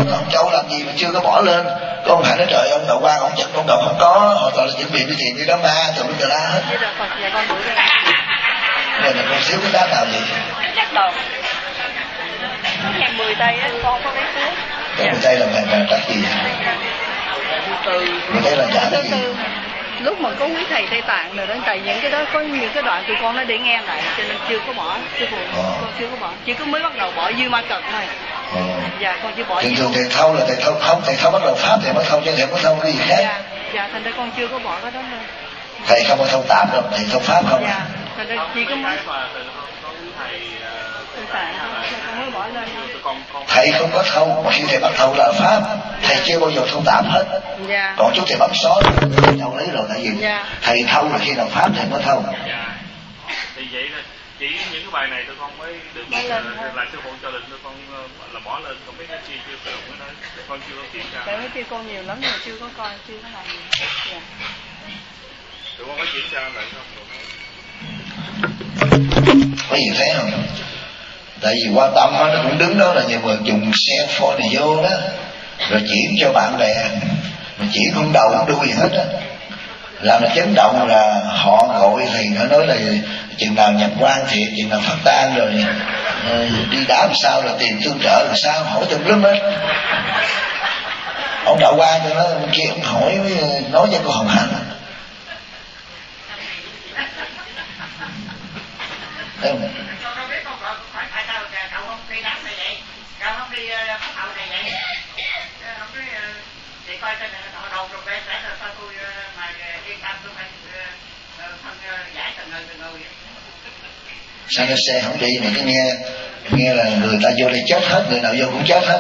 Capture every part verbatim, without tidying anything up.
ông Châu làm gì mà chưa có bỏ lên. Con Hải nói trời ông Đậu Quang ông chặt con Đậu không có, họ toàn là chuẩn bị đi tiền đi đám ma tụi nó la hết. Này là con xíu cái đá nào vậy? Chắc đầu ngàn mười tay á, con có lấy cuốn. Cái mười tay là ngàn ngàn trắc gì vậy? Mười tay là trả cái gì? Lúc mà có quý thầy Tây Tạng rồi đó, tại những cái đó có những cái đoạn tụi con nó để nghe lại cho nên chưa có bỏ, sư phụ ờ. con chưa có bỏ, chỉ có mới bắt đầu bỏ dư ma cật thôi. Ờ. Dạ con chưa bỏ. Thường thường thầy thâu là thầy thâu không, thầy thâu bắt đầu pháp thầy mới thâu chứ thầy mới thâu cái gì khác. Dạ, dạ thành ra con chưa có bỏ cái đó nữa. Thầy không có thâu tạm đâu, thầy thâu pháp không? Dạ, thành ra chỉ có mới. Con mới bỏ lên. Thầy không có thâu, mà khi thầy bắt thâu là pháp, thầy chưa bao giờ thâu tạm hết. Dạ. Còn chú thầy bấm xóa thâu lấy rồi tại vì dạ. Thầy thâu là khi nào pháp thầy mới thâu. Dạ. Thì vậy là chỉ những cái bài này tôi con mới được là sư phụ cho định tôi con là bỏ lên, còn mấy cái chi chưa sử dụng cái đó con chưa có kiểm tra. Tại mấy kia con nhiều lắm mà chưa có coi, chưa có làm gì. Dạ. Tụi con có kiểm tra lại không? Có gì thấy không? Tại vì Quan Tâm đó, nó cũng đứng đó là nhiều người dùng xe phone này vô đó, rồi chuyển cho bạn bè, mà chuyển không đầu không đuôi gì hết á, làm là chấn động là họ gọi thầy nó nói là chừng nào nhập quan thiệt, chừng nào phát tan rồi đi đám sao là tiền tương trợ là sao, hỏi tùm lum hết. Ông Đạo Quang cho nó kia ông hỏi nói cho cô Hồng Hạnh. Thấy không? Sao nó xe không đi mà cứ nghe nghe là người ta vô đây chết hết, người nào vô cũng chết hết.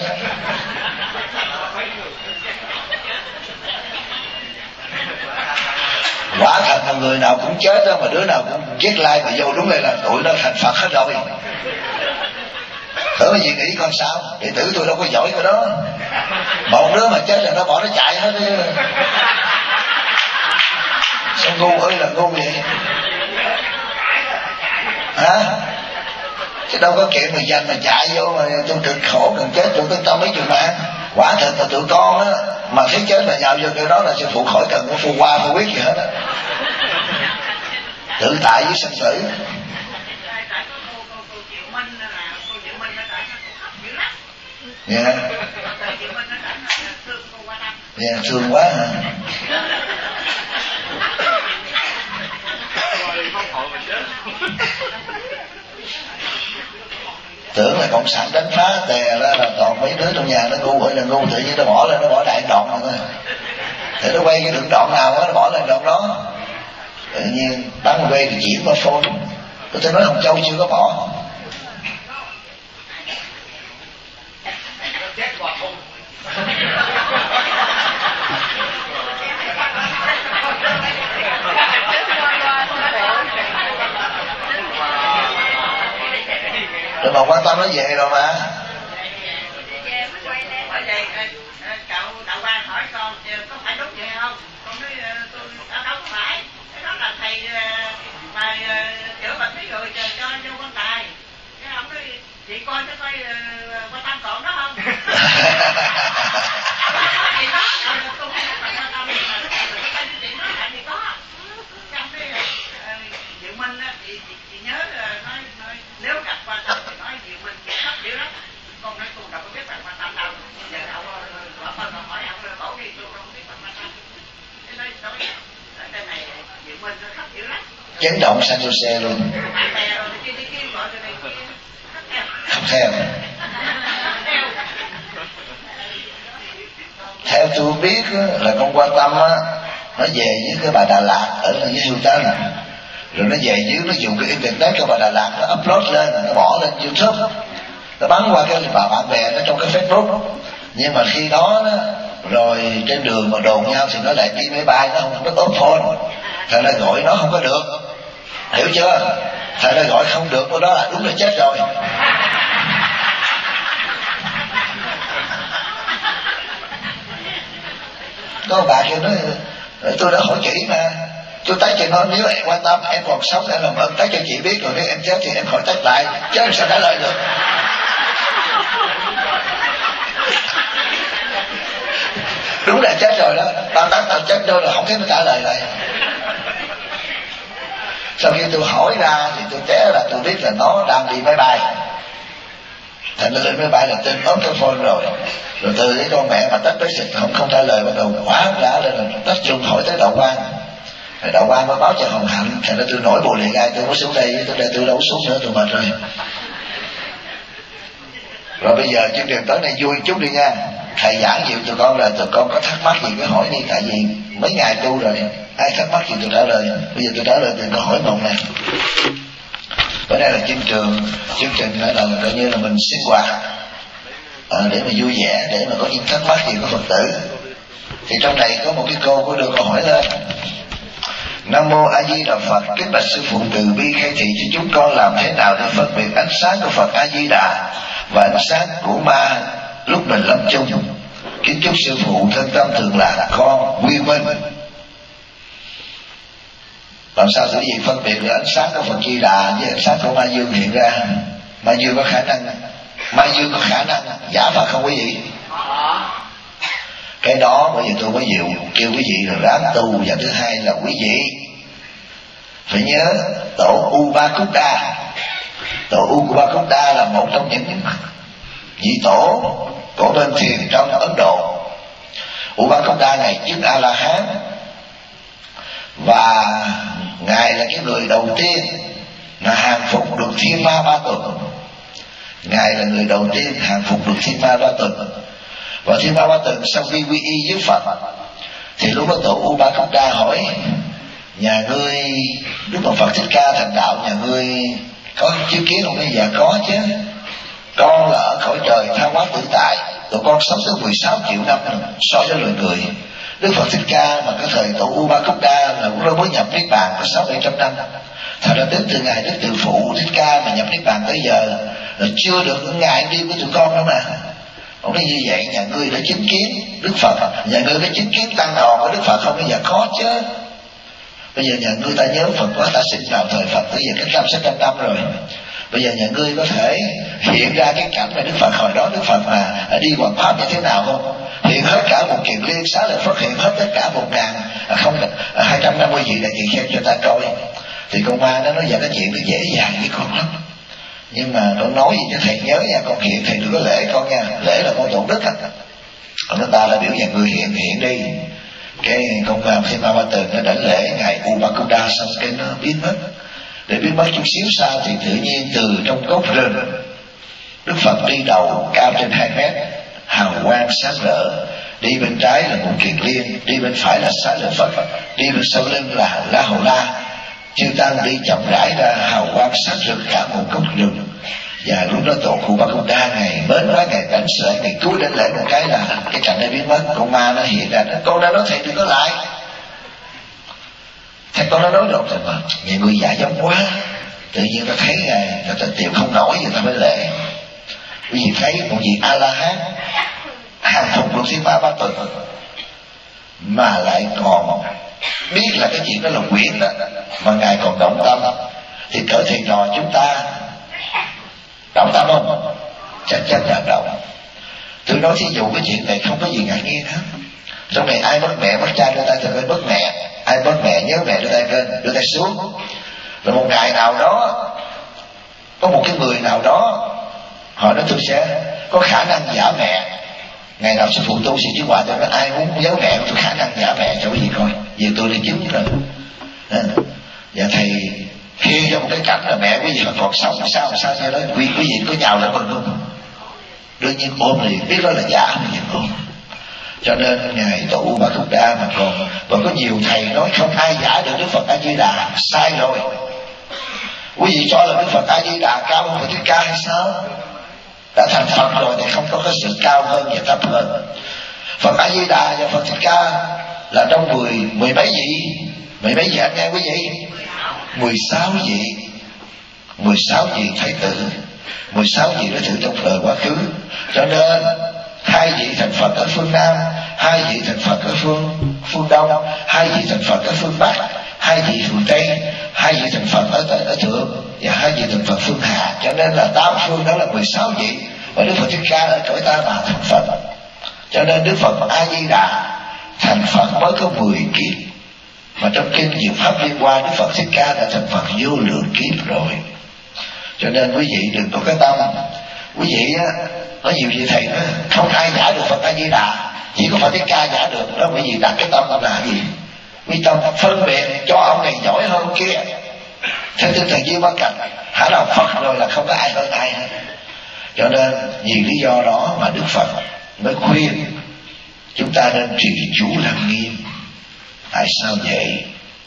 Quả thật là người nào cũng chết đó, mà đứa nào cũng chết lai mà vô đúng đây là tụi nó thành Phật hết rồi. Tưởng gì nghĩ con sao? Đệ tử tôi đâu có giỏi cái đó. Một đứa mà chết rồi nó bỏ nó chạy hết chứ. Sao ngu ơi là ngu vậy? Hả? Chứ đâu có kiện mà dành mà chạy vô mà tôi cực khổ cần chết rồi tôi tâm mấy chuyện mạng. Quả thật là tụi con á mà thấy chết là nhào vô cái đó là sư phụ khỏi cần có phù hoa phù quyết gì hết á. Tự tại với sanh tử. Dạ yeah. Dạ yeah, thương quá hả? Tưởng là cộng sản đánh phá tè ra là toàn mấy đứa trong nhà nó ngu ơi là ngu, tự nhiên nó bỏ lên nó bỏ đại đoạn rồi thôi. Để nó quay cái đường đoạn nào đó, nó bỏ lên đoạn đó. Tự nhiên bắn quay thì chuyển qua phone. Tôi nói Hồng Châu chưa có bỏ. Rồi mà Quan Tâm nó về rồi mà. Bởi vậy cậu Đậu Quang hỏi con có phải đúng vậy không? Con nói tôi đâu đâu có phải. Cái đó là thầy mà chữa bệnh mấy người cho vô quan tài. Cái ông nói chị coi cho coi Quan Tâm còn đó không? Chị có. Tôi không biết Quan Tâm mà tôi phải đi tìm nó lại thì có. Trong cái Diệu Minh chị chị nhớ nói nói nếu gặp Quan Tâm thì nói Diệu Minh chị khóc dữ lắm. Con nói tôi đâu có biết bạn Quan Tâm đâu. Giờ cậu bỏ phân mà hỏi ông bảo đi tôi không biết bạn Quan Tâm. Thế nói nói ở trên này Diệu Minh nó khóc dữ lắm. Chấn động San Jose luôn. Bạn bè rồi kia đi kia gọi rồi này kia. Không theo. Theo tôi biết là con Quan Tâm á, nó về với cái bà Đà Lạt ở dưới Hưu Tân, rồi nó về dưới nó dùng cái internet cho bà Đà Lạt nó upload lên, nó bỏ lên YouTube, nó bắn qua cái bà bạn bè nó trong cái Facebook. Nhưng mà khi đó, đó rồi trên đường mà đồn nhau thì nó lại đi máy bay, nó không có ốp phone, thầy lại gọi nó không có được, hiểu chưa? Thầy lại gọi không được, đó là đúng là chết rồi. Có bà kia nói tôi đã hỏi kỹ mà, tôi tách cho nó, nếu em Quan Tâm em còn sống em làm ơn tách cho chị biết, rồi nếu em chết thì em khỏi tách lại, chứ em sao trả lời được. Đúng là chết rồi đó, tao tao tao chết rồi là không thấy nó trả lời lại. Sau khi tôi hỏi ra thì tôi té là tôi biết là nó đang đi máy bay. Thành ra lên máy bay là tên ốp cái phone rồi. Rồi từ cái con mẹ mà tách basic không không trả lời, bắt đầu quá đã lên là tách chung hỏi tới Đậu Quang. Rồi Đậu Quang mới báo cho Hồng Hạnh. Thành ra tôi nổi bộ liền ngay, tôi mới xuống đây, tôi đây tôi đâu xuống nữa, tôi mệt rồi. Rồi bây giờ chương trình tới này vui chút đi nha. Thầy giảng nhiều tụi con là tụi con có thắc mắc gì cứ hỏi đi, tại vì mấy ngày tu rồi ai thắc mắc gì tôi trả lời. Bây giờ tôi trả lời từ câu hỏi một này. Bữa nay là chương trường chương trình là coi như là mình sinh hoạt à, để mà vui vẻ, để mà có những thắc mắc gì của Phật tử. Thì trong này có một cái câu có đưa câu hỏi lên. Nam mô A Di Đà Phật. Kính bạch sư phụ từ bi khai thị cho chúng con làm thế nào để phân biệt ánh sáng của Phật A Di Đà và ánh sáng của ma lúc mình lâm chung. Kính chúc sư phụ thân tâm thường lạc con quy minh. Làm sao tự gì phân biệt được ánh sáng của Phật Di Đà với ánh sáng của Ma Dương hiện ra? Ma Dương có khả năng Ma Dương có khả năng giả Phật không quý vị? Cái đó bây giờ tôi mới dịu kêu quý vị là ráng tu. Và thứ hai là quý vị phải nhớ tổ Ubakuda. Tổ Ubakuda là một trong những vị tổ của bên thiền trong Ấn Độ. Ubakuda này chứng A La Hán, và ngài là cái người đầu tiên là hàng phục được thiên ma ba tuần. Ngài là người đầu tiên hàng phục được thiên ma ba tuần. Và thiên ma ba tuần sau khi quy y với Phật thì lúc đó tổ Ubakuda hỏi: nhà ngươi Đức Phật Thích Ca thành đạo, nhà ngươi có chứng kiến không? Bây giờ có chứ. Con là ở cõi trời tha hóa tự tại, tụi con sống tới mười sáu triệu năm so với loài người. Đức Phật Thích Ca mà cái thời tổ Ubakuda là cũng mới nhập Niết Bàn có sáu bảy trăm năm. Thật ra tính từ ngày Đức Từ Phụ Thích Ca mà nhập Niết Bàn tới giờ là chưa được những ngày đi của tụi con đó mà. Ông nói như vậy nhà ngươi đã chứng kiến Đức Phật, nhà ngươi đã chứng kiến tăng đoàn của Đức Phật không? Bây giờ có chứ. Bây giờ nhà ngươi ta nhớ Phật quá, ta sinh vào thời Phật tới giờ cách năm sáu trăm năm rồi. Bây giờ nhà ngươi có thể hiện ra cái cảnh mà Đức Phật hồi đó Đức Phật mà đi hoàn pháp như thế nào không? Hiện hết cả một kiền liên xá lợi Phất, hiện hết tất cả một ngàn không hai trăm năm mươi vị đại tỳ kheo cho ta coi. Thì con ma nó nói giờ cái chuyện nó dễ dàng với con lắm. Nhưng mà con nói gì cho thầy nhớ nha, con hiện thầy đừng có lễ con nha, lễ là con tổn đức á. Còn nó ta là biểu nhà người hiện hiện đi. Cái con ma khi ma ba tường nó đánh lễ ngày Ubakuda xong cái nó biến mất. Để biến mất chút xíu sau thì tự nhiên từ trong gốc rừng Đức Phật đi đầu cao trên hai mét, hào quang sáng rỡ. Đi bên trái là một kiền liên, đi bên phải là xá lợi Phất, đi bên sau lưng là La Hầu La. Chư tăng đi chậm rãi ra, hào quang sáng rực cả một gốc rừng. Và lúc đó tổ Ubakuda ngày mến quá, ngày cảnh sợi, ngày cúi đến lễ một cái là cái cảnh này biến mất. Con ma nó hiện ra, nó con đã nói thầy đừng có lại. Thầy con đã nói rồi, thầy mà nhiều người già giống quá, tự nhiên ta thấy ngài ta, ta tìm không nổi người ta mới lễ. Quý vị thấy một vị A La Hán hàng phục được thiên ma ba tuần mà lại còn biết là cái chuyện đó là quyển đó, mà ngài còn động tâm, thì cỡ thầy trò chúng ta động tâm không? Chắc chắn là động. Tôi nói thí dụ cái chuyện này không có gì ngạc nhiên hết. Trong này ai mất mẹ mất cha đưa tay thì phải mất mẹ, ai mất mẹ nhớ mẹ đưa tay lên, đưa tay xuống. Rồi một ngày nào đó có một cái người nào đó họ nói tôi sẽ có khả năng giả mẹ. Ngày nào sư phụ tu sĩ chứ quả tôi nói ai muốn giấu mẹ tôi khả năng giả mẹ cho quý vị coi. Vì tôi đi chứng rồi. À, và thầy khi cho một cái cảnh là mẹ quý vị mà còn sống sao sao như đó, quý, quý vị có nhào lại mình không? Đương nhiên ôm liền, biết đó là giả mà nhưng ôm. Cho nên ngài tổ Ubakuda mà còn còn có nhiều thầy nói không ai giả được Đức Phật A Di Đà, sai rồi. Quý vị cho là Đức Phật A Di Đà cao hơn Phật Thích Ca hay sao? Đã thành Phật rồi thì không có cái sự cao hơn và thấp hơn. Phật A Di Đà và Phật Thích Ca là trong mười mười mấy vị, mười mấy vị anh nghe quý vị, mười sáu vị, mười sáu vị thái tử, mười sáu vị đối thủ trong đời quá khứ. Cho nên hai vị thành Phật ở phương Nam, hai vị thành Phật ở phương phương Đông, hai vị thành Phật ở phương Bắc, hai vị phương Tây, hai vị thành Phật ở, ở thượng và hai vị thành Phật phương Hạ. Cho nên là tám phương đó là mười sáu vị, và Đức Phật Thích Ca ở cõi ta mà thành Phật. Cho nên Đức Phật A Di Đà thành Phật mới có mười kiếp, mà trong kinh Diệu Pháp Liên Hoa Đức Phật Thích Ca đã thành Phật vô lượng kiếp rồi. Cho nên quý vị đừng có cái tâm quý vị á, nói nhiều gì thầy đó, không ai giả được Phật A Di Đà, chỉ có Phật Thích Ca giả được đó. Quý vị đặt cái tâm là gì? Quý tâm phân biệt cho ông này giỏi hơn kia. Theo tinh thần Duy Ma Cật, hả là Phật rồi là không có ai hơn ai hết. Cho nên vì lý do đó mà Đức Phật mới khuyên chúng ta nên trì chú Lăng Nghiêm. Tại sao vậy?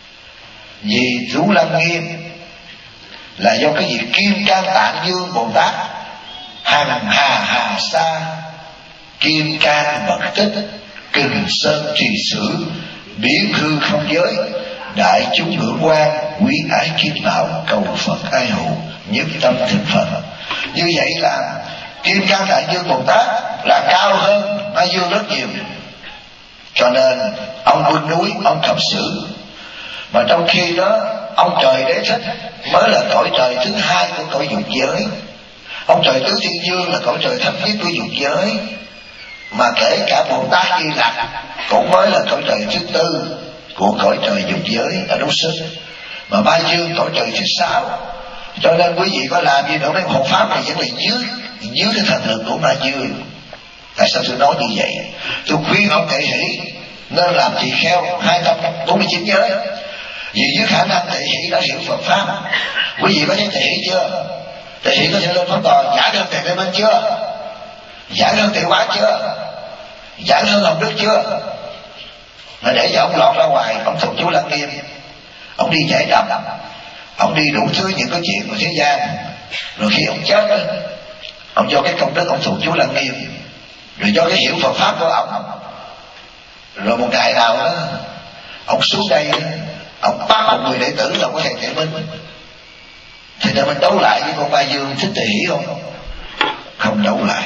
Vì chú Lăng Nghiêm là do cái gì? Kim Cang Tạng Dương Bồ Tát hằng hà hà sa, kim cang bậc tích, kình sơn trì sử, biến hư không giới, đại chúng hưởng quan, quý ái kim bảo, cầu Phật ai hữu, nhất tâm thực Phật. Như vậy là Kim Cang Tạng Dương Bồ Tát là cao hơn Ma Dương rất nhiều. Cho nên ông vươn núi, ông cầm sử. Mà trong khi đó ông trời Đế Thích mới là cõi trời thứ hai của cõi dục giới. Ông trời Tứ Thiên Dương là cõi trời thấp nhất của dục giới. Mà kể cả Bồ Tát Di Lặc cũng mới là cõi trời thứ tư của cõi trời dục giới ở đấu sức. Mà Ma Dương cõi trời thứ sáu. Cho nên quý vị có làm gì nữa mấy hộ pháp này vẫn là dưới dưới cái thần lực của Ma Dương. Tại sao tôi nói như vậy? Tôi khuyên ông Tệ Hỷ nên làm tỳ kheo hai trăm bốn mươi chín giới. Vì với khả năng Tệ Hỷ đã hiểu Phật pháp. Quý vị có thấy Tệ Hỷ chưa? Tệ Hỷ có thể lên pháp tòa giảng hơn Tề Tây Minh chưa? Giảng hơn Tề Quán chưa? Giảng hơn Hồng Đức chưa? Mà để cho ông lọt ra ngoài, ông thuộc chú Lăng Nghiêm, ông đi giải đập, ông đi đủ thứ những cái chuyện của thế gian. Rồi khi ông chết đó, ông do cái công đức ông thuộc chú Lăng Nghiêm, rồi do cái hiểu Phật pháp của ông, rồi một ngày nào đó ông xuống đây, ông bắt một người đệ tử là của thầy Tề Minh. Thầy Tề Minh đấu lại với con Ma Dương Thích Tề Hỷ không? Không đấu lại.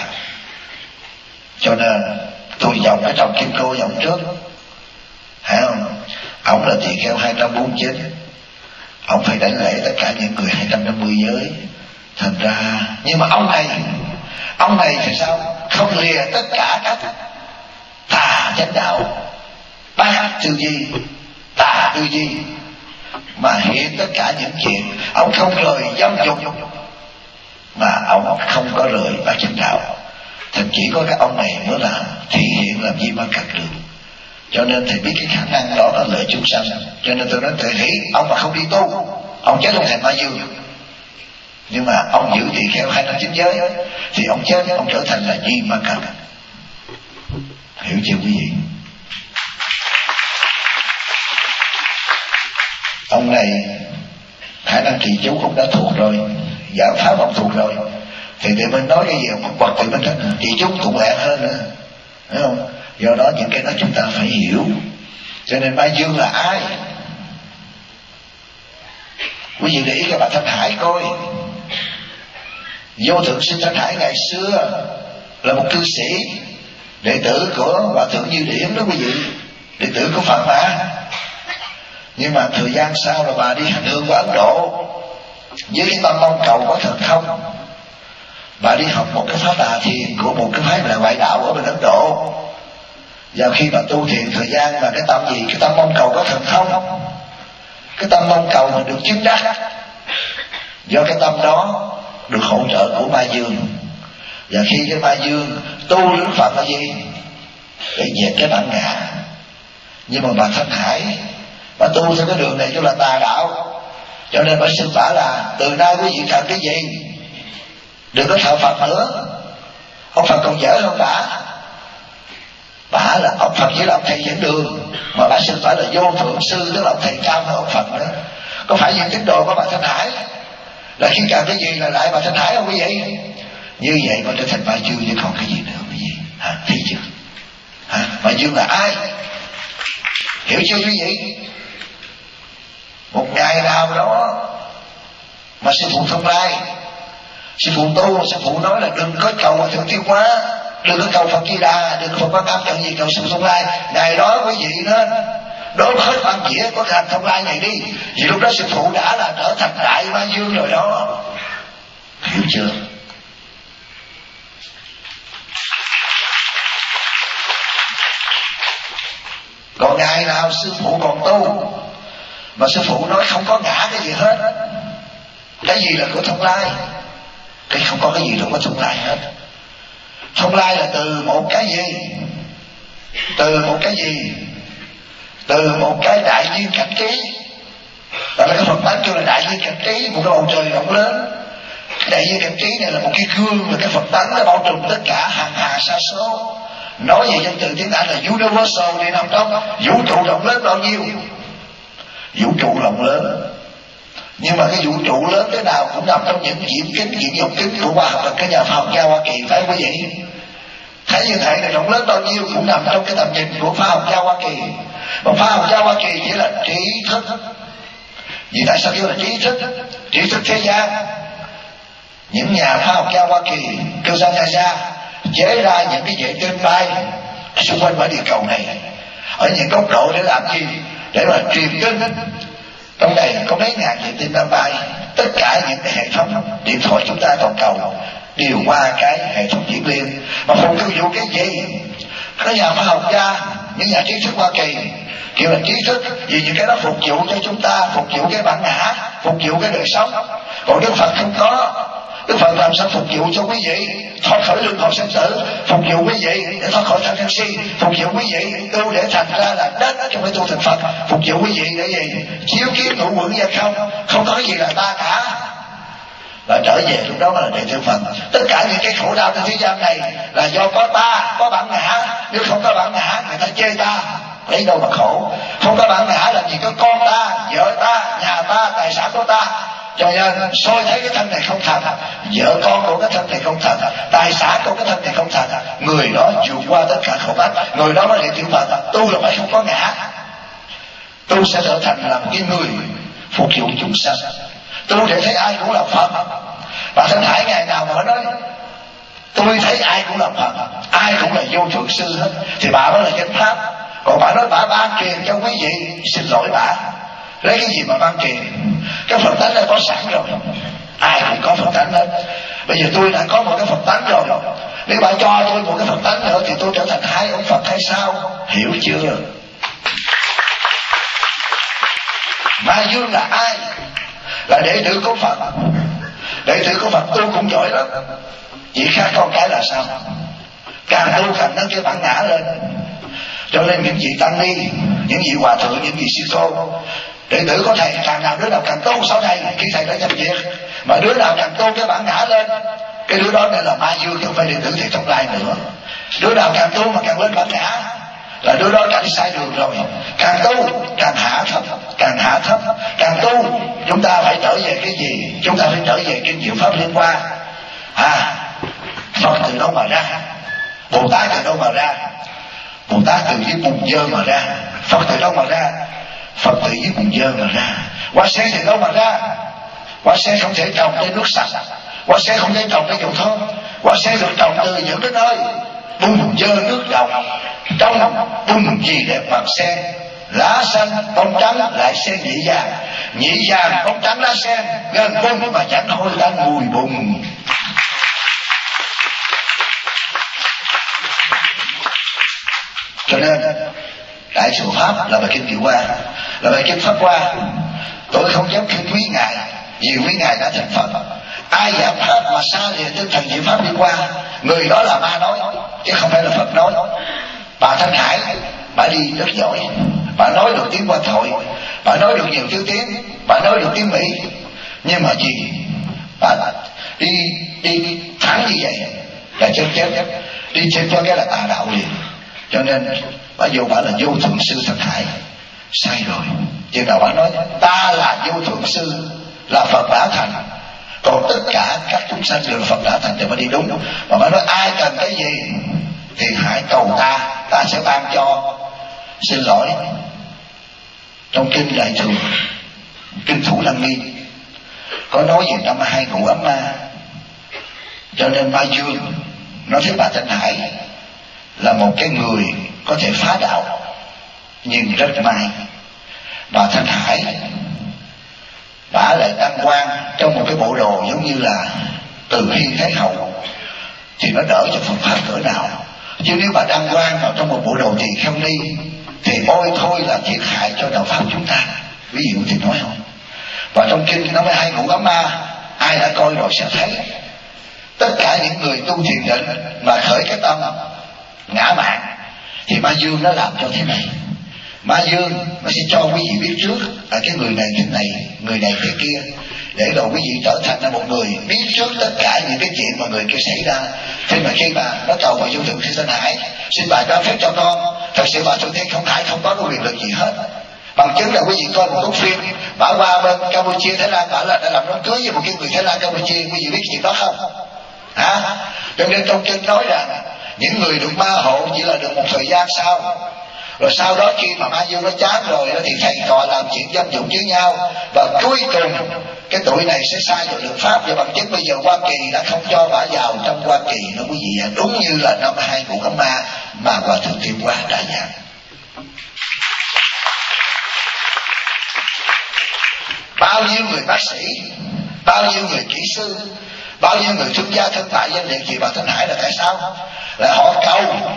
Cho nên tôi dòng ở trong Kim Cô dòng trước, thấy không? Ông là tỳ kheo hai trăm bốn mươi chín, ông phải đảnh lễ tất cả những người hai trăm năm mươi giới. Thành ra, nhưng mà ông này, ông này thì sao? Không lìa tất cả các tà chánh đạo, bác tư duy, tà tư duy, mà hiện tất cả những chuyện. Ông không rời dâm dục, mà ông không có rời bác chánh đạo. Thật chỉ có cái ông này mới là thị hiện làm Di Ma Cật được. Cho nên thầy biết cái khả năng đó là lợi chúng sanh. Cho nên tôi nói Tề Hỷ, ông mà không đi tu, ông chết không thành Ma Dương. Nhưng mà ông giữ tỳ kheo hai trăm chín giới thì ông chết, ông trở thành là Di Ma Cật. Hiểu chưa quý vị? Ông này khả năng trì chú cũng đã thuộc rồi, giáo pháp ông thuộc rồi. Thì Tề Minh nói cái gì ông bật Tề Minh thành trì chú cũng lẹ hơn nữa, thấy không? Do đó những cái đó chúng ta phải hiểu. Cho nên Ma Dương là ai? Quý vị để ý cái bà Thanh Hải coi. Vô Thượng Sinh Thanh Hải ngày xưa là một cư sĩ, đệ tử của Hòa Thượng Như Điển đó quý vị, đệ tử của Phật mà. Nhưng mà thời gian sau là bà đi hành hương qua Ấn Độ với cái tâm mong cầu có thần thông. Bà đi học một cái pháp Tà Thiền của một cái phái là ngoại đạo ở bên Ấn Độ. Và khi mà tu thiền thời gian mà cái tâm gì? Cái tâm mong cầu có thần thông, cái tâm mong cầu mà được chứng đắc. Do cái tâm đó được hỗ trợ của Ma Dương. Và khi cái Ma Dương tu đến Phật là gì? Để diệt cái bản ngã. Nhưng mà bà Thanh Hải, bà tu theo cái đường này cho là tà đạo. Cho nên bà xin bả là từ nay quý vị cần cái gì đừng có thờ Phật nữa. Ông Phật còn dở hơn bả. Bả là ông Phật chỉ là ông thầy dẫn đường, mà bả xin phải là vô thượng sư, tức là ông thầy cao hơn ông Phật nữa. Có phải những tín đồ của bà Thanh Hải là khi cần cái gì là lại bà Thanh Hải không quý vị? Như vậy mà trở thành Ma Dương chứ còn cái gì nữa quý vị? Hả? Thấy chưa? Hả? Ma Dương là ai? Hiểu chưa quý vị? Một ngày nào đó mà sư phụ Thông Lai, sư phụ tu, sư phụ nói là đừng có cầu Hòa Thượng Tiêu Hóa, đừng có cầu Phật Di Đà, đừng có Phật Quan Âm, cần gì cầu sư phụ Thông Lai. Ngày đó quý vị nên đốt hết văn dĩa của thành Thông Lai này đi, vì lúc đó sư phụ đã là trở thành đại Ma Dương rồi đó. Hiểu chưa? Còn ngày nào sư phụ còn tu mà sư phụ nói không có ngã cái gì hết, cái gì là của Thông Lai, cái không có cái gì đâu có Thông Lai hết. Thông Lai là từ một cái gì, từ một cái gì, từ một cái đại duyên cảnh trí. Tại là cái Phật tánh kêu là đại duyên cảnh trí, một cái bầu trời rộng lớn. Cái đại duyên cảnh trí này là một cái gương mà cái Phật tánh nó bao trùm tất cả hàng hà sa số. Nói về danh từ tiếng Anh là universal thì nằm trong vũ trụ rộng lớn bao nhiêu? Vũ trụ rộng lớn. Nhưng mà cái vũ trụ lớn thế nào cũng nằm trong những diễn kính, diễn dòng kính của khoa học và các nhà khoa học gia Hoa Kỳ, phải không quý vị? Thấy như thế này rộng lớn bao nhiêu cũng nằm trong cái tầm nhìn của khoa học gia Hoa Kỳ. Mà khoa học gia Hoa Kỳ chỉ là trí thức. Vì tại sao kêu là trí thức? Trí thức thế gian. Những nhà khoa học gia Hoa Kỳ kêu ra ra ra chế ra những cái vệ tinh bay xung quanh quả địa cầu này ở những góc độ để làm gì? Để mà truyền tin. Trong này có mấy ngàn vệ tinh đang bay, tất cả những cái hệ thống điện thoại chúng ta toàn cầu đều qua cái hệ thống diễn liên. Mà phục vụ cái gì? Các nhà khoa học gia, những nhà trí thức Hoa Kỳ kêu là trí thức, vì những cái đó phục vụ cho chúng ta, phục vụ cái bản ngã, phục vụ cái đời sống. Còn Đức Phật không có. Đức Phật làm sao phục vụ cho quý vị thoát khỏi luân hồi sinh tử, phục vụ quý vị để thoát khỏi tham sân si, phục vụ quý vị tu để thành ra là đất trong cái tu thành Phật, phục vụ quý vị để gì? Chiếu kiến ngũ quẩn ra không, không có gì là ta cả. Và trở về lúc đó là đệ tử Phật. Tất cả những cái khổ đau trên thế gian này là do có ta, có bản ngã. Nếu không có bản ngã, người ta chê ta, lấy đâu mà khổ. Không có bản ngã làm gì có con ta, vợ ta, nhà ta, tài sản của ta. Cho nên soi thấy cái thân này không thật, vợ con của cái thân này không thật, tài sản của cái thân này không thật, người đó vượt qua tất cả khổ ách, người đó mới là tiểu Phật. Tu là phải không có ngã. Tu sẽ trở thành là một cái người phục vụ chúng sanh. Tu để thấy ai cũng là Phật. Bà Thanh Hải ngày nào mà nói tôi thấy ai cũng là Phật, ai cũng là vô thượng sư hết, thì bà đó là chánh pháp. Còn bà nói bà ban truyền cho quý vị, xin lỗi bà, lấy cái gì mà ban truyền? Cái Phật tánh đã có sẵn rồi, ai cũng có Phật tánh hết. Bây giờ tôi đã có một cái Phật tánh rồi, nếu bà cho tôi một cái Phật tánh nữa thì tôi trở thành hai ông Phật hay sao? Hiểu chưa? Ma Dương là ai? Là đệ tử của Phật. Đệ tử của Phật tu cũng giỏi lắm, chỉ khác con cái là sao? Càng tu càng nâng cái bản ngã lên. Cho nên những vị tăng ni, những vị hòa thượng, những vị sư cô, đệ tử có thầy càng nào đứa nào càng tu sau này khi thầy đã nhập diệt, mà đứa nào càng tu cái bản ngã lên, cái đứa đó nên là Ma Dương chứ không phải đệ tử thầy Thông Lai nữa. Đứa nào càng tu mà càng lên bản ngã là đứa đó đã đi sai đường rồi. Càng tu càng hạ thấp, càng hạ thấp, càng tu chúng ta phải trở về cái gì? Chúng ta phải trở về kinh diệu pháp liên hoa. À, Phật từ đâu mà ra? Bồ Tát từ đâu mà ra? Bồ Tát từ dưới bùn dơ mà ra. Phật từ đâu mà ra? Phật từ dưới bùn dơ mà ra. Hoa sen từ đâu mà ra? Hoa sen không thể trồng trên nước sạch, hoa sen không thể trồng trên dầu thơm. Hoa sen được trồng từ những cái nơi bùn dơ nước đồng. Trong bùn gì đẹp bằng sen, lá xanh bông trắng lại sen nhị vàng, nhị vàng bông trắng lá sen, gần bùn mà chẳng hôi tan mùi bùn. Cho nên Đại Thừa Pháp là bài kinh Diệu Hoa, là bài kinh Pháp Hoa. Tôi không dám khinh quý ngài, vì quý ngài đã thành Phật. Ai giảng pháp mà xa lìa tinh thần diệu pháp đi qua, người đó là ma nói chứ không phải là Phật nói. Bà Thanh Hải, bà đi rất giỏi, bà nói được tiếng Hoa Thoại, bà nói được nhiều thứ tiếng, bà nói được tiếng Mỹ, nhưng mà gì? Bà đi đi thắng như vậy là chân chết, đi trên cho cái là tà đạo liền. Cho nên bà vô bà là vô thượng sư Thanh Hải, sai rồi. Chứ nào bà nói ta là vô thượng sư, là Phật đã thành, còn tất cả các chúng sanh đều là Phật đã thành, thì bà đi đúng. Mà bà nói ai cần cái gì thì hãy cầu ta, ta sẽ ban cho. Xin lỗi, trong kinh Đại Thừa, kinh Thủ Lăng Nghiêm có nói về năm hai ngũ ấm ma. Cho nên Ma Dương nói với bà Thanh Hải là một cái người có thể phá đạo, nhưng rất may bà Thanh Hải bà lại đăng quang trong một cái bộ đồ giống như là Từ Hy Thái Hậu, thì nó đỡ cho Phật pháp cỡ nào. Chứ nếu bà đăng quang vào trong một bộ đồ tỳ kheo ni thì ôi thôi là thiệt hại cho đạo pháp chúng ta. Ví dụ thì nói không? Và trong kinh nó mới hai ngũ ấm ma, ai đã coi rồi sẽ thấy. Tất cả những người tu thiền định mà khởi cái tâm ngã mạn thì ma dương nó làm cho thế này. Ma dương nó sẽ cho quý vị biết trước là cái người này thế này, người này thế kia, để rồi quý vị trở thành là một người biết trước tất cả những cái chuyện mà người kia xảy ra. Thế mà khi mà nó cầu vào vô thượng Thiên Thanh Hải, xin bà cho phép cho con, thật sự bà thượng Thiên Không Hải không có cái quyền lực gì hết. Bằng chứng là quý vị coi một cuốn phim bà qua bên Campuchia, Thái Lan, bảo là đã làm đám cưới với một cái người Thái Lan Campuchia, quý vị biết chuyện đó không? Hả? Cho nên trong kinh nói rằng những người được ma hộ chỉ là được một thời gian sau, rồi sau đó khi mà ma dương nó chán rồi thì thầy trò làm chuyện dâm dục với nhau, và cuối cùng cái tuổi này sẽ sai vào luật pháp. Và bằng chứng bây giờ Hoa Kỳ đã không cho bà vào trong Hoa Kỳ nó quý vị, đúng như là năm hai ngũ ấm ma mà Hòa Thượng Thiêm Hoa đã giảng. Bao nhiêu người bác sĩ, bao nhiêu người kỹ sư, bao nhiêu người thương gia thân tại danh điện gì vào Thanh Hải là tại sao? Là họ cầu,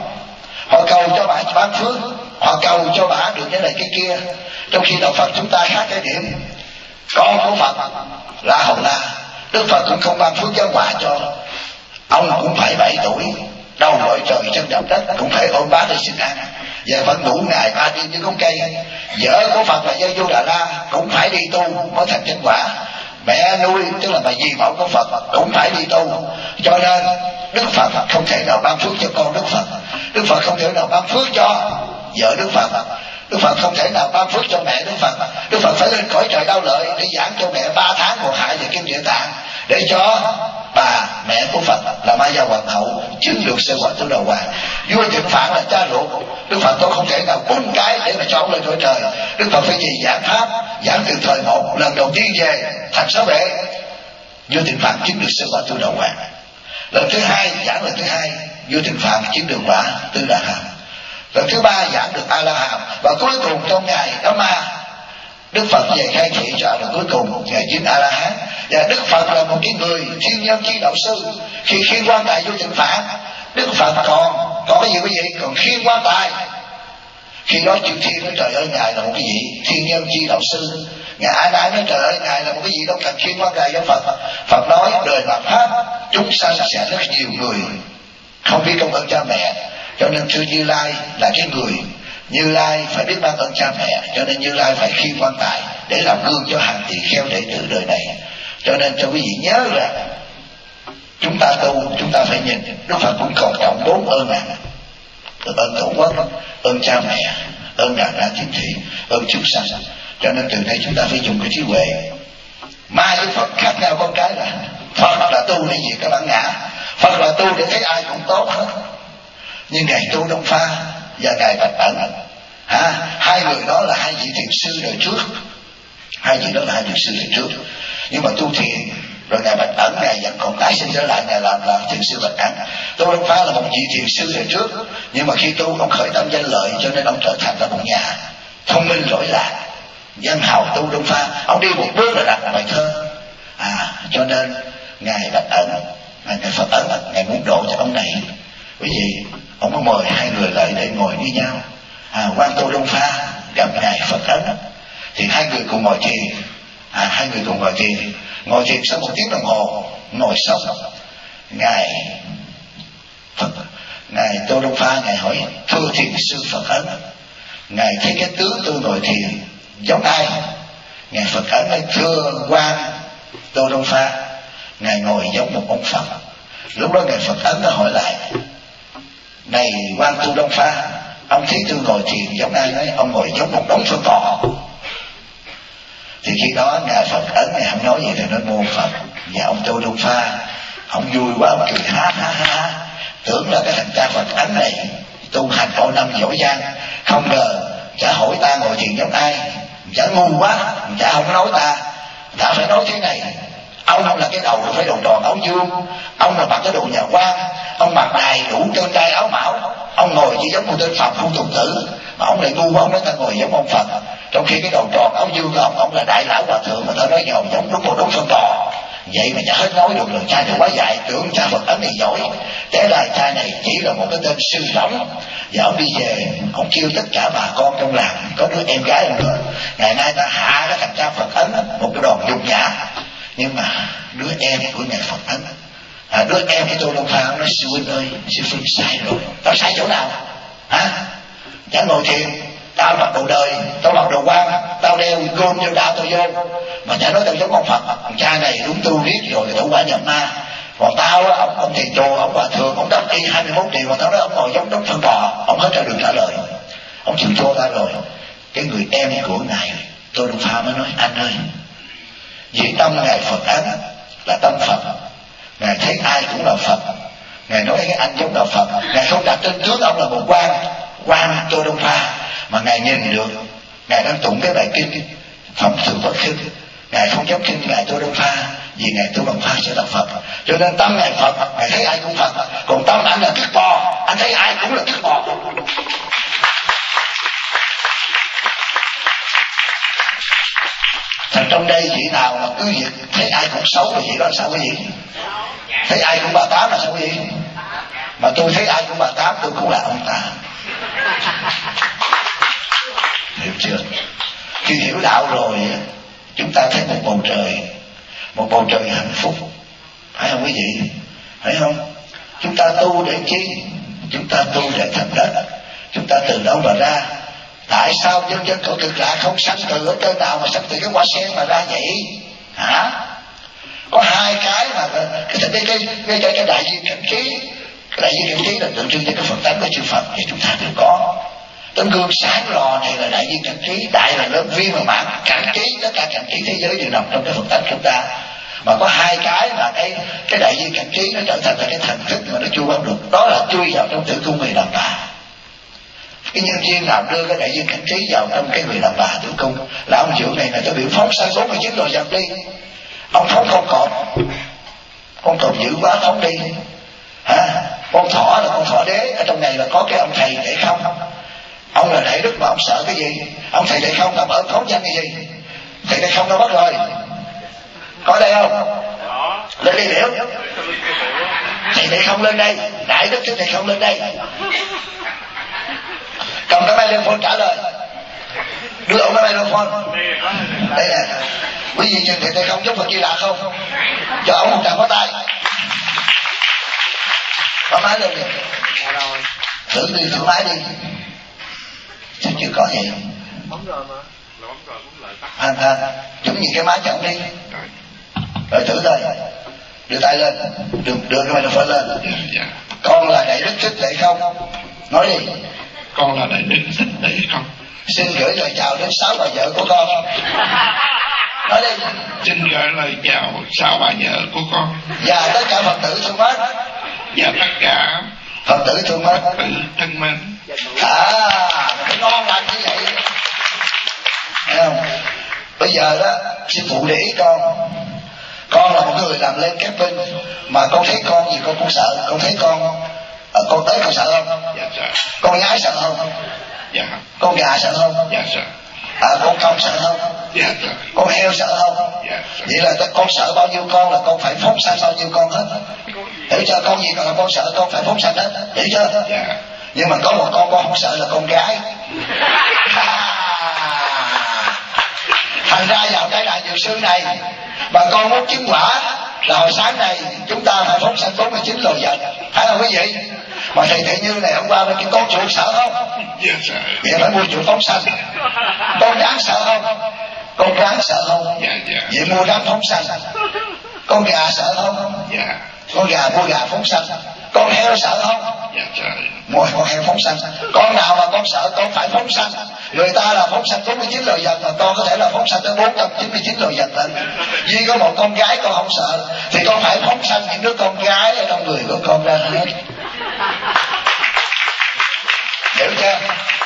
họ cầu cho bà ban phước, họ cầu cho bà được cái này cái kia. Trong khi đạo Phật chúng ta khác cái điểm, con của Phật là Hầu La, Đức Phật cũng không ban phước giáo hòa cho ông, cũng phải bảy tuổi, đầu đội trời chân đạp đất, cũng phải ôm bát để xin ăn, và vẫn đủ ngày ba đêm như con cây. Vợ của Phật là Gia Du Đà La cũng phải đi tu mới thành chân quả. Mẹ nuôi tức là bà dì mẫu của Phật cũng phải đi tu. Cho nên Đức Phật không thể nào ban phước cho con Đức Phật, Đức Phật không thể nào ban phước cho vợ Đức Phật, Đức Phật không thể nào ban phước cho mẹ Đức Phật. Đức Phật phải lên cõi trời Đau Lợi để giảng cho mẹ ba tháng một hải về kinh Địa Tạng, để cho bà mẹ của Phật là Ma Gia Hoàng hậu chứng được sơ quả tu đầu hoàng. Vua Thịnh Phạn là cha ruột Đức Phật, tôi không thể nào bốn cái để mà cho ông lên cõi trời. Đức Phật phải gì giảng pháp, giảng từ thời một, lần đầu tiên về thành Sáu Bệ, vua Thịnh Phạn chứng được sơ quả tu đầu hoàng. Lần thứ hai giảng lần thứ hai, vua Thịnh Phạn chứng được quả Tư Đà Hàm. Lần thứ ba giảng được A La Hàm. Và cuối cùng trong ngày đó ma Đức Phật về khai thị cho được cuối cùng ngày chứng A La Hán. Và Đức Phật là một cái người thiên nhân chi đạo sư. Khi khiên quan tài vua Thịnh Phạn, Đức Phật còn có cái gì quý vị? Còn khiên quan tài. Khi đó chư thiên nói trời ơi ngài là một cái gì thiên nhân chi đạo sư. Ngài A Nan nói trời ơi ngài là một cái gì đâu cần khiên quan tài cho Phật. Phật nói đời mà pháp chúng sanh sẽ rất nhiều người không biết công ơn cha mẹ, cho nên thưa Như Lai là cái người Như Lai phải biết ban ơn cha mẹ, cho nên Như Lai phải khiên quan tài để làm gương cho hàng tỳ kheo đệ tử đời này. Cho nên cho quý vị nhớ là chúng ta tu chúng ta phải nhìn Đức Phật cũng còn trọng bốn ơn này: ơn tổ quốc, ơn cha mẹ, ơn đàn ra chính thị, ơn chúng sanh. Cho nên từ đây chúng ta phải dùng cái trí huệ. Ma với Phật khác nhau con cái là Phật là tu để diệt cái bản ngã, Phật là tu để thấy ai cũng tốt hết. Nhưng ngài Tu Đông Pha và ngài Bạch Ẩn, ha, hai người đó là hai vị thiền sư đời trước, hai vị đó là hai thiền sư đời trước. Nhưng mà tu thiền rồi ngài Bạch Ẩn ngài vẫn còn tái sinh trở lại, ngài làm là thiền sư Bạch Ẩn. Tu Đông Pha là một vị thiền sư đời trước, nhưng mà khi tu ông khởi tâm danh lợi, cho nên ông trở thành là một nhà thông minh lỗi lạc, văn hào. Tu Đông Pha ông đi một bước là đặt bài thơ, à, cho nên ngài Bạch Ẩn, ngài Phật Ẩn, ngài muốn độ cho ông này. Bởi vì ông có mời hai người lại để ngồi với nhau. À, Quan Tu Đông Pha gặp ngài Phật Ấn, thì hai người cùng ngồi thiền. À, hai người cùng ngồi thiền, ngồi thiền sau một tiếng đồng hồ, ngồi xong ngài Phật, ngài Tu Đông Pha ngài hỏi: thưa thiền sư Phật Ấn, ngài thấy cái tướng tôi ngồi thiền giống ai? Ngài Phật Ấn nói: thưa Quan Tu Đông Pha, ngài ngồi giống một ông Phật. Lúc đó ngài Phật Ấn nó hỏi lại: này Quan Tu Đông Pha, ông thấy tôi ngồi thiền giống ai? Nói: ông ngồi giống một đống phân bò. Thì khi đó ngài Phật Ấn này không nói gì thì nói: mô Phật. Và ông Tu Đông Pha ông vui quá, ông cười ha ha ha, tưởng là cái thằng cha Phật Ấn này tu hành bao năm giỏi giang, không ngờ chả hỏi ta ngồi thiền giống ai, chả ngu quá, chả không nói ta, ta phải nói thế này: ông là cái đầu phải đầu tròn áo dương, ông là mặc cái đồ nhà quan, ông mặc đầy đủ trơn trai áo mão, ông ngồi chỉ giống một tên Phật không tục tử, mà ông lại ngu quá, ông nói ta ngồi giống ông Phật. Trong khi cái đầu tròn áo dương của ông, ông là đại lão hòa thượng, mà ta nói giàu giống đúng một đống phân bò. vậy mà chả hết nói được rồi. Cha này quá dại, tưởng cha Phật Ấn này giỏi, té ra cha này chỉ là một cái tên sư rỗng. Và ông đi về, ông kêu tất cả bà con trong làng, có đứa em gái ông nữa, ngày nay ta hạ cái thằng cha Phật Ấn một cái đòn nhục nhã. Nhưng mà đứa em của ngài Phật Ấn, à, đứa em của Tô Đông Pha, ông nói sư huynh ơi, sư huynh sai rồi. Tao sai chỗ nào hả? Chả ngồi thiền, tao mặc đồ đời, tao mặc đồ quan, tao đeo gươm vô đạo tao vô, mà chả nói tao giống ông Phật. Thằng cha này đúng tu riết rồi, tao quả nhập ma. Còn tao á, ông, ông thiền trù, ông hòa thượng, ông đắp y hai mươi mốt triệu, mà tao nói ông ngồi giống đống phân bò. Ông hết ra đường trả lời, ông chịu thua ta rồi. Cái người em của ngài Tô Đông Pha mới nói, anh ơi, vì tâm ngài Phật Ấn là tâm Phật, ngài thấy ai cũng là Phật, ngài nói cái anh giống là Phật, ngài không đặt tên trước ông là một quan quan Tô Đông Pha, mà ngài nhìn được ngài đang tụng cái bài kinh Phẩm Thượng Phật Kinh, ngài không dám kinh ngài Tô Đông Pha, vì ngài Tô Đông Pha sẽ là Phật. Cho nên tâm ngài Phật, ngài thấy ai cũng Phật. Còn tâm anh là thức bò, anh thấy ai cũng là thức bò. Thành trong đây vị nào mà cứ việc thấy ai cũng xấu thì vị đó là sao cái gì? Thấy ai cũng bà tám là sao cái gì? Mà tôi thấy ai cũng bà tám, tôi cũng là ông ta. Hiểu chưa? Khi hiểu đạo rồi, chúng ta thấy một bầu trời, một bầu trời hạnh phúc, phải không quý vị? Phải không? Chúng ta tu để chi? Chúng ta tu để thành đất. Chúng ta từ đâu mà ra? Tại sao dân dân cõi cực lạc không sanh từ ở trên nào mà sanh từ cái quả sen mà ra vậy? Hả? Có hai cái mà cái cái cái cái, cái, cái, cái đại duyên cảnh trí. Cái đại duyên cảnh trí là tượng trưng cho cái Phật tánh của chư Phật, thì chúng ta đều có. Tấm gương sáng lò này là đại duyên cảnh trí, đại là lớn, vi mà mãn cảnh trí, tất cả cảnh trí thế giới đều nằm trong cái Phật tánh chúng ta. Mà có hai cái mà cái cái đại duyên cảnh trí nó trở thành là cái thần thức mà nó chui vào được, đó là chui vào trong tử cung người đàn bà. Cái nhân duyên nào đưa cái đại duyên cảnh trí vào trong cái người đàn bà tử cung là ông dưỡng này là cái biểu phóng sanh bốn mươi chín rồi dập đi. Ông phóng con cọp, con cọp dữ quá phóng đi. Hả? Con thỏ là con thỏ đế, ở trong này là có cái ông thầy để không. Ông là đại đức mà ông sợ cái gì? Ông thầy để không làm ơn khống danh cái gì? Thầy để không đâu mất rồi. Có đây không? Lên đi biểu. Thầy để không lên đây, đại đức thầy không lên đây. Cầm cái máy lên phone trả lời. Đưa ông cái máy lên phone. Đây nè. Quý vị nhìn thầy không giống Phật Di Lặc không? Cho ông một tràng pháo tay. Có máy lên đi. Thử đi, thử máy đi. Chứ chưa có gì. Bấm rồi mà. Là bấm rồi, bấm lại tắt. Anh ha, giống như cái máy cho ông đi. Rồi thử thôi. Đưa tay lên. Đưa, đưa cái máy phone lên. Dạ. Con là đại đức thích để không? Nói đi. Con là đại đức thích để không? Xin gửi lời chào đến sáu bà vợ của con. Nói đi. Xin gửi lời chào sáu bà vợ của con. Và tất cả Phật tử thương mến. Và tất cả Phật tử thương mến. Phật tử thân mến. À, cái ngon lành như vậy. Thấy không? Bây giờ đó, sư phụ để ý con. Con là một người làm lên các binh, mà con thấy con gì con cũng sợ. Con thấy con, à, con tới con sợ không? Dạ sợ. Con gái sợ không? Dạ. Con gà sợ không? Dạ sợ. À, con công sợ không? Dạ sợ. Con heo sợ không? Dạ sợ. Vậy là con sợ bao nhiêu con là con phải phóng sanh bao nhiêu con hết. Hiểu chưa? Con gì còn là con sợ con phải phóng sanh hết. Hiểu chưa? Dạ. Nhưng mà có một con con không sợ là con gái. Thành ra vào cái đại dược sư này mà con muốn chứng quả là hồi sáng này chúng ta phải phóng sanh bốn mươi chín loài vật. Phải không quý vị? Mà thầy Thị Như này hôm qua bên cái con chuột sợ không? Dạ sợ. Vậy phải mua chuột phóng sanh. Con rắn sợ không? Con rắn sợ không? Dạ dạ. Vậy mua rắn phóng sanh. Con gà sợ không? Dạ. Con gà mua gà phóng sanh. Con heo sợ không? Dạ sợ. Mua con heo phóng sanh. Con nào mà con sợ con phải phóng sanh. Người ta là phóng sanh bốn mươi chín loài vật, mà con có thể là phóng sanh tới bốn trăm chín mươi chín loài vật lận. Duy có một con gái con không sợ, thì con phải phóng sanh những đứa con gái ở trong người của con ra hết. Hiểu chưa?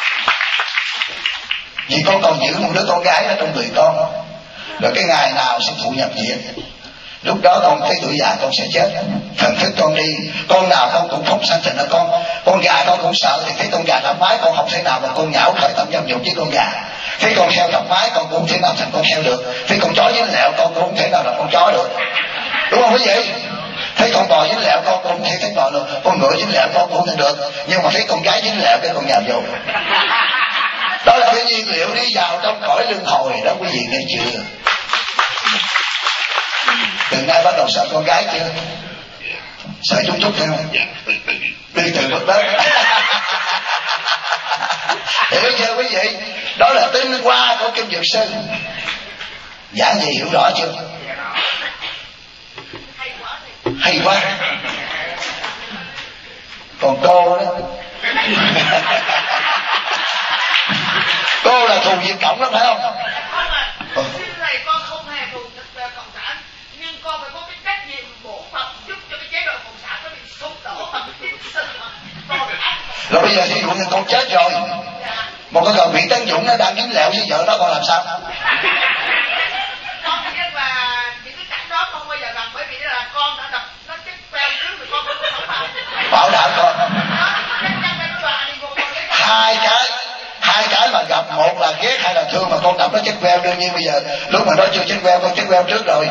Vì con còn giữ một đứa con gái ở trong người con. Rồi cái ngày nào sư phụ nhập viện, lúc đó con tới tuổi già con sẽ chết. Thần thức con đi, con nào con cũng phóng sanh thành ra con. Con gà con cũng sợ, thì thấy con gà đập mái con không thể nào mà con nhão khởi tâm dâm dục với con gà. Thấy con heo đập mái con cũng không thể nào thành con heo được. Thấy con chó với lẹo con cũng không thể nào là con chó được. đúng không quý vị? Thấy con bò dính lẹo con không thể thấy bò được, con ngựa dính lẹo con không thể được, nhưng mà thấy con gái dính lẹo cái con nhào vô. Đó là cái nhiên liệu đi vào trong cõi luân hồi đó quý vị nghe chưa? Từ nay bắt đầu sợ con gái chưa? Sợ chút chút không? Đi từ bước đó. Hiểu chưa quý vị? Đó là tinh hoa của Kim Dược Sư. Giảng gì hiểu rõ chưa? Hay quá. Còn cô đó, cô là thù Việt Cộng lắm phải không? Con này con không hề thù Cộng sản, nhưng con phải có cái trách nhiệm bổ phận giúp cho cái chế độ Cộng sản nó bị sụp đổ bằng cái sinh rồi bây giờ thí dụ như con chết rồi, một cái cầu Nguyễn Tấn Dũng nó đang dính lẹo với vợ nó còn làm sao? Con biết là những cái cảnh đó không bao giờ làm, bởi vì là con đã đập nó chết queo trước rồi con không sống bảo. Bảo đảm con. Hai cái, hai cái mà gặp, một là ghét hai là thương, mà con đập nó chết queo. Đương nhiên bây giờ lúc mà nó chưa chết queo con chết queo trước rồi.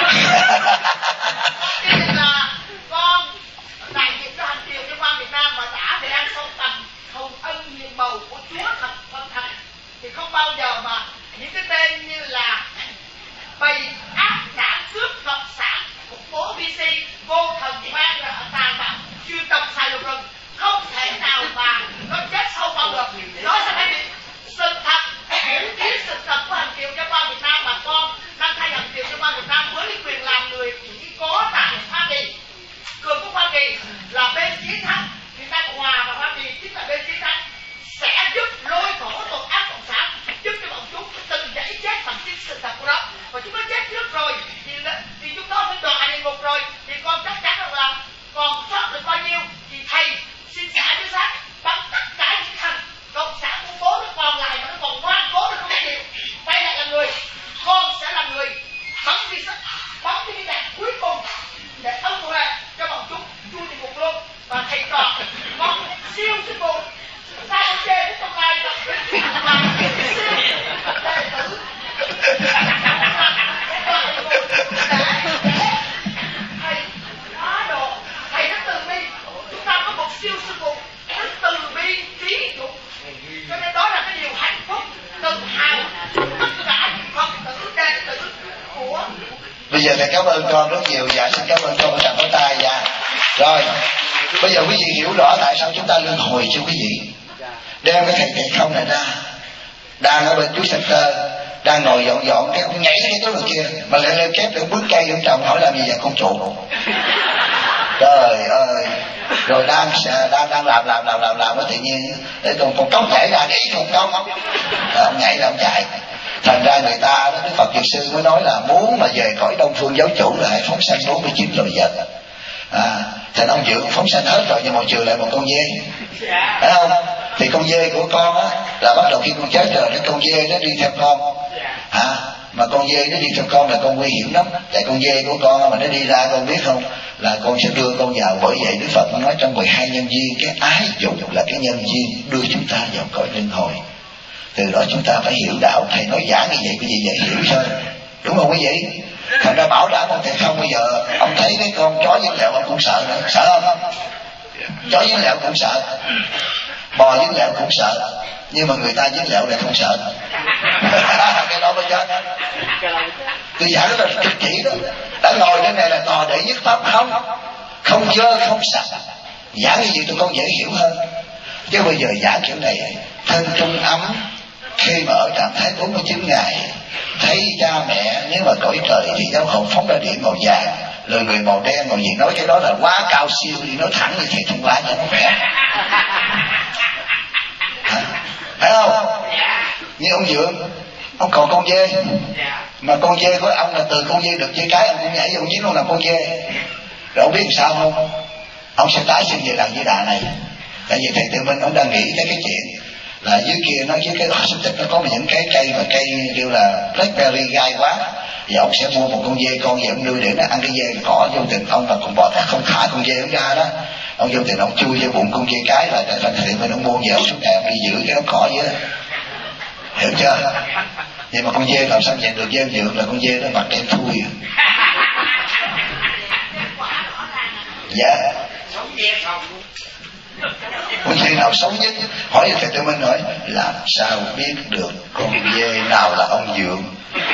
Con đại diện cho hành triều cho quan Việt Nam mà đã để ăn sâu tầm hồng ân hiền bầu của Chúa thật thật thật thì không bao giờ mà những cái tên như là bầy ác đảng cướp cộng sản khủng bố vi si vô thần quan là tàn bạo chuyên tập xài lục rừng không thể nào mà nó chết sâu vào được. Nó sẽ phải bị sự thật hiểu biết sự thật của hành triều cho quan Việt Nam mà con đang thay hành triều cho quan Việt Nam với quyền làm người chỉ có tại Hoa Kỳ. Cường của Hoa Kỳ là bên chiến thắng, Việt Nam Cộng Hòa và Hoa Kỳ chính là bên chiến thắng, sẽ giúp lôi cổ tội ác cộng sản, giúp cho bọn chúng từng dãy chết bằng chính sự thật của nó. Và chúng nó chết trước rồi thì, thì chúng nó phải đọa địa ngục rồi, thì con chắc chắn rằng là còn sót được bao nhiêu thì thầy xin trả với xác bằng tất cả những thằng cộng sản khủng bố nó còn lại mà nó còn ngoan cố nó không chịu quay lại là người. Con sẽ là người bắn đi sắc bắn đi cái đạn cuối cùng để ân huệ cho bọn chúng chui địa ngục luôn. Và thầy trò con siêu sư phụ sao không chê đến trong ai tập siêu đệ tử thầy hóa độ, thầy rất từ bi. Chúng ta có một siêu sư phụ rất từ bi trí dũng, cho nên đó là cái điều hạnh phúc tự hào tất cả những phật tử đệ tử của. Bây giờ thầy cảm ơn con rất nhiều. Dạ xin cảm ơn con một tràng pháo tay. Dạ rồi bây giờ quý vị hiểu rõ tại sao chúng ta luân hồi chưa quý vị? Đem cái thầy thầy không này ra, đang ở bên chú sector đang ngồi dọn dọn cái ông nhảy cái chỗ rồi kia mà lại lên kép lên bước cây ông chồng hỏi làm gì vậy con trụ. Trời ơi. Rồi đang đang đang làm làm làm làm làm nó tự nhiên để con con cống nhảy ra để con cống ông nhảy là ông chạy. Thành ra người ta đó, Đức Phật Dược Sư mới nói là muốn mà về cõi Đông Phương giáo chủ là hãy phóng sanh bốn mươi chín loài vật. À, thành ông Dược phóng sanh hết rồi nhưng mà trừ lại một con dê, phải không? Thì con dê của con á là bắt đầu khi con chết rồi cái con dê nó đi theo con. À, mà con dê nó đi theo con là con nguy hiểm lắm. Tại con dê của con mà nó đi ra con biết không là con sẽ đưa con vào. Bởi vậy Đức Phật nói trong mười hai nhân duyên cái ái dục là cái nhân duyên đưa chúng ta vào cõi luân hồi. Từ đó chúng ta phải hiểu đạo. Thầy nói giảng như vậy cái gì dễ hiểu thôi, đúng không quý vị? Thành ra bảo đảm ông thầy không bây giờ ông thấy cái con chó dính lẹo ông cũng sợ nữa. Sợ không? Chó dính lẹo cũng sợ, bò dính lẹo cũng sợ, nhưng mà người ta dính lẹo lại không sợ. Cái đó mới chết. Tôi giảng rất là cực chỉ đó. Đã ngồi trên này là tòa đệ nhất pháp không, không dơ không sạch. Giảng như vậy tụi con dễ hiểu hơn. Chứ bây giờ giảng kiểu này thân trung ấm khi mà ở trạng thái bốn mươi chín ngày thấy cha mẹ, nếu mà cõi trời thì giáo hồn phóng ra điện màu vàng, rồi người màu đen màu gì, nói cái đó là quá cao siêu đi, nói thẳng như thầy Thông Lai cho nó khỏe. Phải không? Như ông Dượng, ông còn con dê, mà con dê của ông là từ con dê được dê cái ông cũng nhảy vô ông chiến luôn làm con dê. Rồi ông biết làm sao không? Ông sẽ tái sinh về làm với đà này. Tại vì thầy Tự Minh ông đang nghĩ tới cái chuyện là dưới kia nó dưới cái xúc tích nó có những cái cây mà cây kêu là blackberry gai quá, và ông sẽ mua một con dê con về ông nuôi để nó ăn cái dê cỏ. Vô tình ông và con bò không thả con dê ông ra đó, ông vô tình ông chui vô bụng con dê cái là tại thầy Tự Minh ông mua về ông xuống này ông đi giữ cái đống cỏ dưới đó, hiểu chưa? Nhưng mà con dê làm sao nhận được dê dược là con dê nó mặt đen thui. Dạ. Con dê nào sống nhất? Hỏi thầy Tư Minh hỏi làm sao biết được con dê nào là ông Dượng?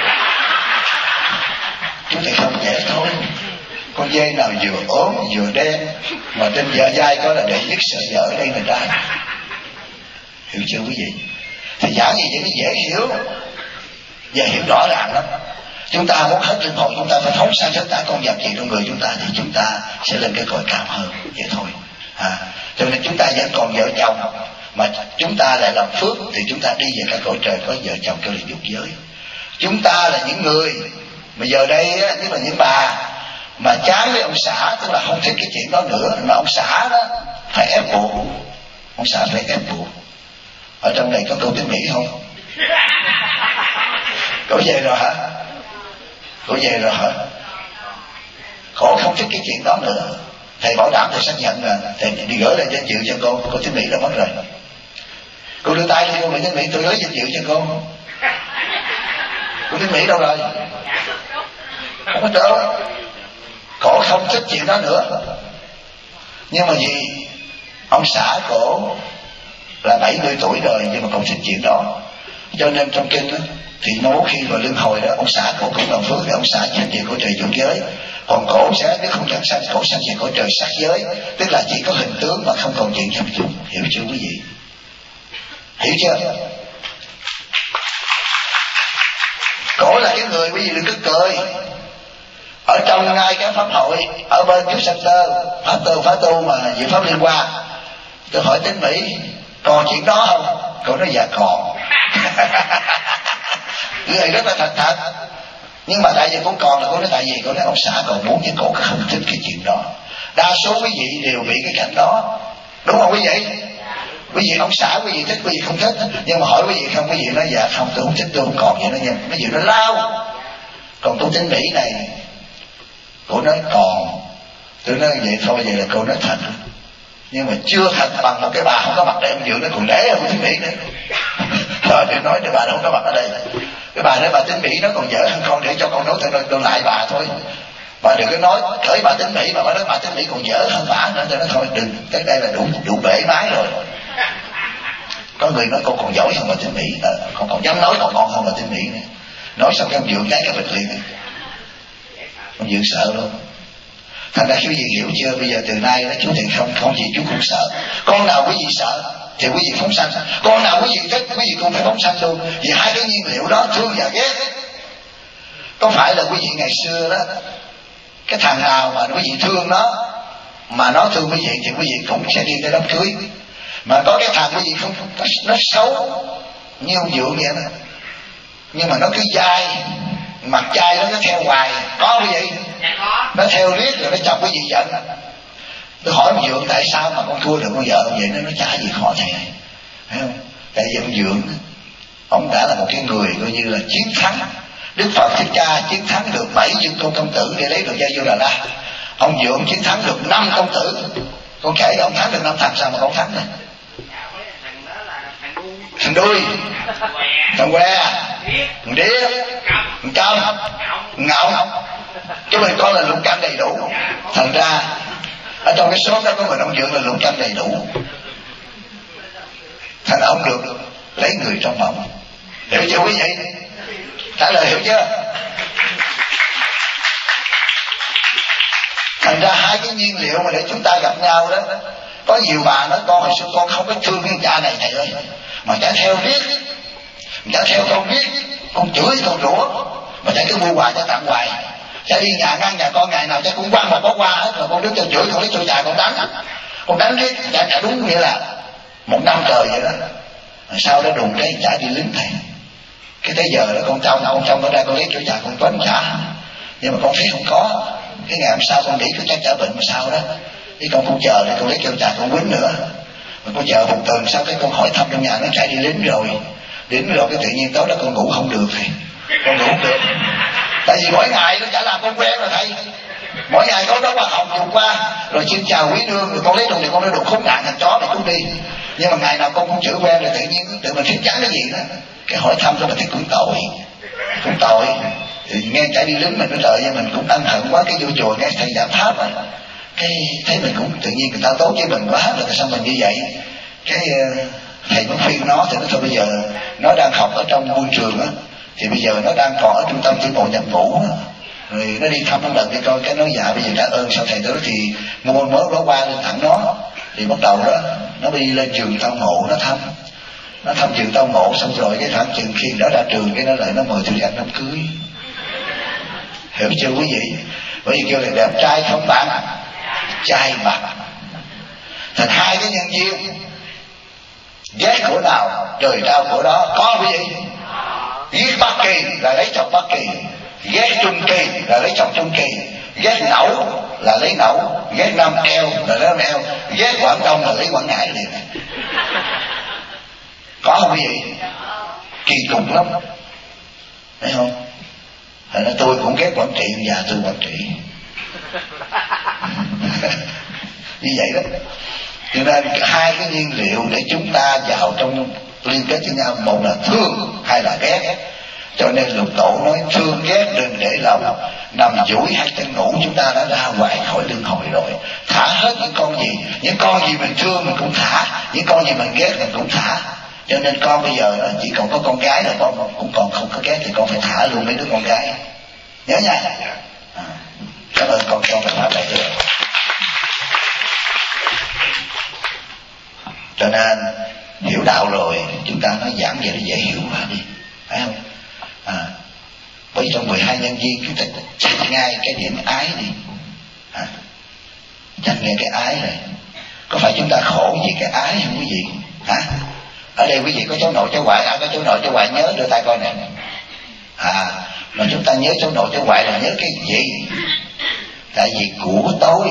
Chúng thầy không dễ thôi. Con dê nào vừa ốm vừa đen mà trên dạ dai có là đệ nhất sợi dở ở đây người ta. Hiểu chưa quý vị? Thì giảng gì vậy nó dễ hiểu và hiểu rõ ràng lắm. Chúng ta muốn hết linh hồn, chúng ta phải phóng sang tất cả con vật gì trong người chúng ta thì chúng ta sẽ lên cái cõi cao hơn vậy thôi. À, cho nên chúng ta vẫn còn vợ chồng mà chúng ta lại làm phước thì chúng ta đi về các cõi trời có vợ chồng cho liền dục giới. Chúng ta là những người mà giờ đây á, nhất là những bà mà chán với ông xã, tức là không thích cái chuyện đó nữa, mà ông xã đó phải ép buộc, ông xã phải ép buộc. Ở trong này có câu tiếng Mỹ không? Cổ về rồi hả? Cổ về rồi hả? Cổ không thích cái chuyện đó nữa. Thầy bảo đảm, thầy xác nhận là thầy đi gửi lên danh dự cho cô. Cô tiếng Mỹ đã mất rồi. Cô đưa tay cho cô lên danh Mỹ, tôi lấy danh dự cho cô. Cô tiếng Mỹ đâu rồi? Không có đâu. Cổ không thích chuyện đó nữa. Nhưng mà vì ông xã cổ là bảy mươi tuổi rồi nhưng mà còn thích chuyện đó, cho nên trong kinh đó, thì mỗi khi vào luân hồi đó ông xã cổ cũng làm phước thì ông xã sanh về cõi trời dục giới, còn cổ sẽ nếu không chẳng sanh cổ sanh về cõi trời sắc giới, tức là chỉ có hình tướng mà không còn chuyện trong chúng. Hiểu chưa quý vị? Hiểu chưa? Cổ là cái người, quý vị đừng cứ cười. Ở trong ngay cái pháp hội ở bên Youth Center pháp tu pháp tu mà dự pháp liên quan, tôi hỏi Tín Mỹ còn chuyện đó không? Cô nói dạ còn. Người rất là thật thật. Nhưng mà tại vì cũng còn là cô nói tại vì cô nói ông xã còn muốn nhưng cô không thích cái chuyện đó. Đa số quý vị đều bị cái cảnh đó, đúng không quý vị? Quý vị ông xã quý vị thích, quý vị không thích. Nhưng mà hỏi quý vị không, quý vị nói dạ không, tôi không thích, tôi không còn vậy đó nha. Quý vị nó lao. Còn tôi Tín Mỹ này, cô nói còn. Tôi nói vậy thôi, vậy là cô nói thật. Nhưng mà chưa thật bằng một cái bà không có mặt đây, ông Dượng nó còn để không Tín Mỹ nữa. Rồi tôi nói cái bà nó không có mặt ở đây. Cái bà nói bà Tín Mỹ nó còn dở hơn con, để cho con nói tôi, tôi lại bà thôi. Bà đừng có nói cởi bà Tín Mỹ mà bà nói bà Tín Mỹ còn dở hơn bà nữa. Tôi nói thôi đừng, tới đây là đủ đủ bể mái rồi. Có người nói con còn giỏi hơn bà Tín Mỹ, à, con còn dám nói còn ngon hơn bà Tín Mỹ nữa. Nói xong cái ông Dượng cái cái bịch liền. Ông Dượng sợ luôn. Thành ra quý vị hiểu chưa? Bây giờ từ nay đó chú thì không không gì chú cũng sợ. Con nào quý vị sợ thì quý vị phóng sanh, con nào quý vị thích quý vị cũng phải phóng sanh luôn. Vì hai cái nhiên liệu đó thương và ghét. Có phải là quý vị ngày xưa đó, cái thằng nào mà quý vị thương nó mà nó thương quý vị thì quý vị cũng sẽ đi tới đám cưới. Mà có cái thằng quý vị không, nó, nó xấu như ông Dượng vậy đó, nhưng mà nó cứ dai, mặt dai đó nó theo hoài. Có quý vị? Nó theo riết rồi nó chọc quý vị giận. Tôi hỏi ông Dượng tại sao mà con thua được con vợ vậy? Nó nói chả gì khó thầy, thấy không? Tại vì ông Dượng ông đã là một cái người coi như là chiến thắng. Đức Phật Thích Ca chiến thắng được bảy dương tôn công tử để lấy được gia vô Đà La. Ông Dượng chiến thắng được năm công tử. Con kể ông thắng được năm thằng sao mà con thắng này? Thằng đuôi, thằng que, thằng đĩa, thằng trong, thằng ngọng. Chứ mình con là lục căn đầy đủ. Thành ra ở trong cái số đó có mình ông Dượng là lục căn đầy đủ. Thành ra ông được lấy người trong mộng. Hiểu chưa quý vị? Trả lời hiểu chưa? Thành ra hai cái nhiên liệu mà để chúng ta gặp nhau đó. Có nhiều bà nói con hồi xưa con không có thương cái cha này thầy ơi, mà cha theo riết, cha theo con riết, con chửi con rủa, mà cha cứ mua quà cha tặng hoài. Cha đi nhà ngăn nhà con ngày nào cha cũng quăng mà có qua hết, rồi con đứng cho chửi, con lấy cho cha con đánh, con đánh riết, cha trả đúng nghĩa là một năm trời vậy đó. Rồi sau đó đùng cái cha đi lính thầy. Cái tới giờ đó con trong con trong con ra con lấy cho cha con quánh trả, nhưng mà con thấy không có. Cái ngày hôm sau con nghĩ cái cha trả bệnh mà sao đó, thì con cũng chờ để con lấy cho cha con quýnh nữa. Mà con chờ một tuần sau cái con hỏi thăm trong nhà nó chạy đi lính rồi, lính rồi cái tự nhiên tối đó con ngủ không được thầy, con ngủ không được. Tại vì mỗi ngày nó chả làm con quen rồi thầy, mỗi ngày có đó qua học dùng qua rồi xin chào quý nương rồi con lấy đồng thì con nói đục khốn nạn thằng chó này cũng đi. Nhưng mà ngày nào con cũng chửi quen rồi tự nhiên tự mình thích chắn cái gì đó, cái hỏi thăm tôi là thấy cũng tội, cũng tội. Thì nghe chạy đi lính mình nói trời ơi mình cũng ân hận quá, cái vô chùa nghe thầy giảm tháp rồi cái thấy mình cũng tự nhiên người ta tốt với mình quá rồi, tại sao mình như vậy? Cái thầy cũng khuyên nó thì nó thôi bây giờ nó đang học ở trong môi trường á, thì bây giờ nó đang còn ở trung tâm tiến bộ nhập ngũ á, rồi nó đi thăm nó lần đi coi. Cái nói dạ bây giờ trả ơn sau thầy tới thì mua mớ đó qua lên thẳng nó, thì bắt đầu đó nó đi lên trường tao ngộ nó thăm nó thăm trường tao ngộ xong rồi cái khoảng chừng khi đó ra trường cái nó lại nó mời tôi đi ăn đám cưới. Hiểu chưa quý vị? Bởi vì kêu là đẹp trai không bạn trai mặt, thành hai cái nhân viên ghét của nào trời trao của đó. Có quý vị? Ghét Bắc Kỳ là lấy chồng Bắc Kỳ, ghét Trung Kỳ là lấy chồng Trung Kỳ, ghét Ngẫu là lấy Ngẫu, ghét Nam Eo là lấy Nam Eo, ghét Quảng Đông là lấy Quảng Ngãi liền. Có không quý vị? Kỳ cục lắm, thấy không? Thành ra tôi cũng ghét Quảng Trị, nhà tôi Quảng Trị. Như vậy đó. Cho nên hai cái nhiên liệu để chúng ta vào trong liên kết với nhau, một là thương hai là ghét. Cho nên Lục Tổ nói thương ghét đừng để lòng, nằm duỗi hai chân ngủ chúng ta đã ra ngoài khỏi luân hồi rồi. Thả hết những con gì, những con gì mình thương mình cũng thả, những con gì mình ghét mình cũng thả. Cho nên con bây giờ chỉ còn có con gái là con cũng còn không có ghét thì con phải thả luôn mấy đứa con gái. Nhớ nha. À, cảm ơn con con phải thả lại được. Cho nên hiểu đạo rồi chúng ta nói giảng về nó dễ hiểu quá đi, phải không? À, bởi trong mười hai nhân viên chúng ta chặt ngay cái điểm ái đi, à, chặt ngay cái ái này. Có phải chúng ta khổ vì cái ái không quý vị? Hả? Ở đây quý vị có cháu nội cháu ngoại, ai có cháu nội cháu ngoại nhớ đưa tay coi nè. À, mà chúng ta nhớ cháu nội cháu ngoại là nhớ cái gì? Tại vì của tôi,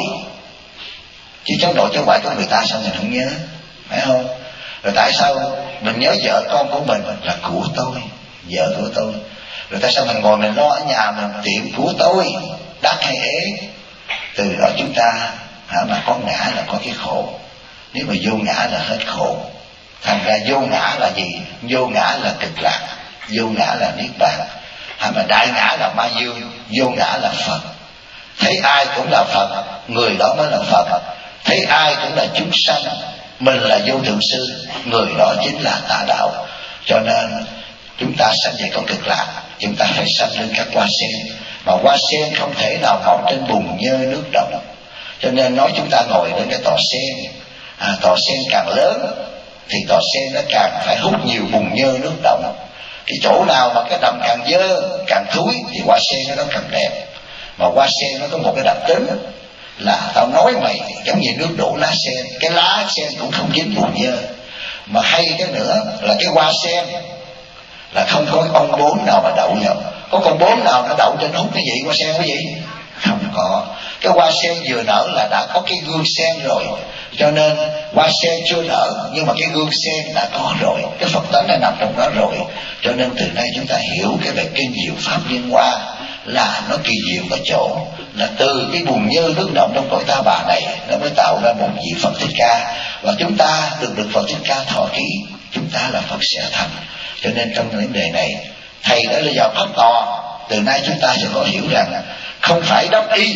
chứ cháu nội cháu ngoại của người ta sao mình không nhớ, phải không? Rồi tại sao mình nhớ vợ con của mình là của tôi, vợ của tôi? Rồi tại sao mình ngồi mình lo ở nhà mình tiệm của tôi, đắt hay ế? Từ đó chúng ta hả, mà có ngã là có cái khổ. Nếu mà vô ngã là hết khổ. Thành ra vô ngã là gì? Vô ngã là cực lạc, vô ngã là niết bàn, hả, mà đại ngã là ma dương, vô ngã là Phật. Thấy ai cũng là Phật, người đó mới là Phật. Thấy ai cũng là chúng sanh, mình là vô thượng sư, người đó chính là tà đạo. Cho nên chúng ta sanh về con cực lạc, chúng ta phải sanh lên các hoa sen. Mà hoa sen không thể nào mọc trên bùn nhơ nước động. Cho nên nói chúng ta ngồi lên cái tòa sen, à, tòa sen càng lớn thì tòa sen nó càng phải hút nhiều bùn nhơ nước động. Cái chỗ nào mà cái đầm càng dơ càng thúi thì hoa sen nó càng đẹp. Mà hoa sen nó có một cái đặc tính là tao nói mày giống như nước đổ lá sen, cái lá sen cũng không dính bùn nhơ. Mà hay cái nữa là cái hoa sen là không có con bướm nào mà đậu vào. Có con bướm nào nó đậu trên hút cái gì hoa sen quý vị? Không có. Cái hoa sen vừa nở là đã có cái gương sen rồi. Cho nên hoa sen chưa nở nhưng mà cái gương sen đã có rồi, cái Phật tánh đã nằm trong đó rồi. Cho nên từ nay chúng ta hiểu cái về kinh diệu pháp liên hoa là nó kỳ diệu ở chỗ là từ cái bùn nhơ nước động trong cõi ta bà này nó mới tạo ra một vị Phật Thích Ca. Và chúng ta được được Phật Thích Ca thọ ký, chúng ta là Phật sẽ thành. Cho nên trong vấn đề này thầy đã lấy vào pháp tòa. Từ nay chúng ta sẽ có hiểu rằng không phải đắp y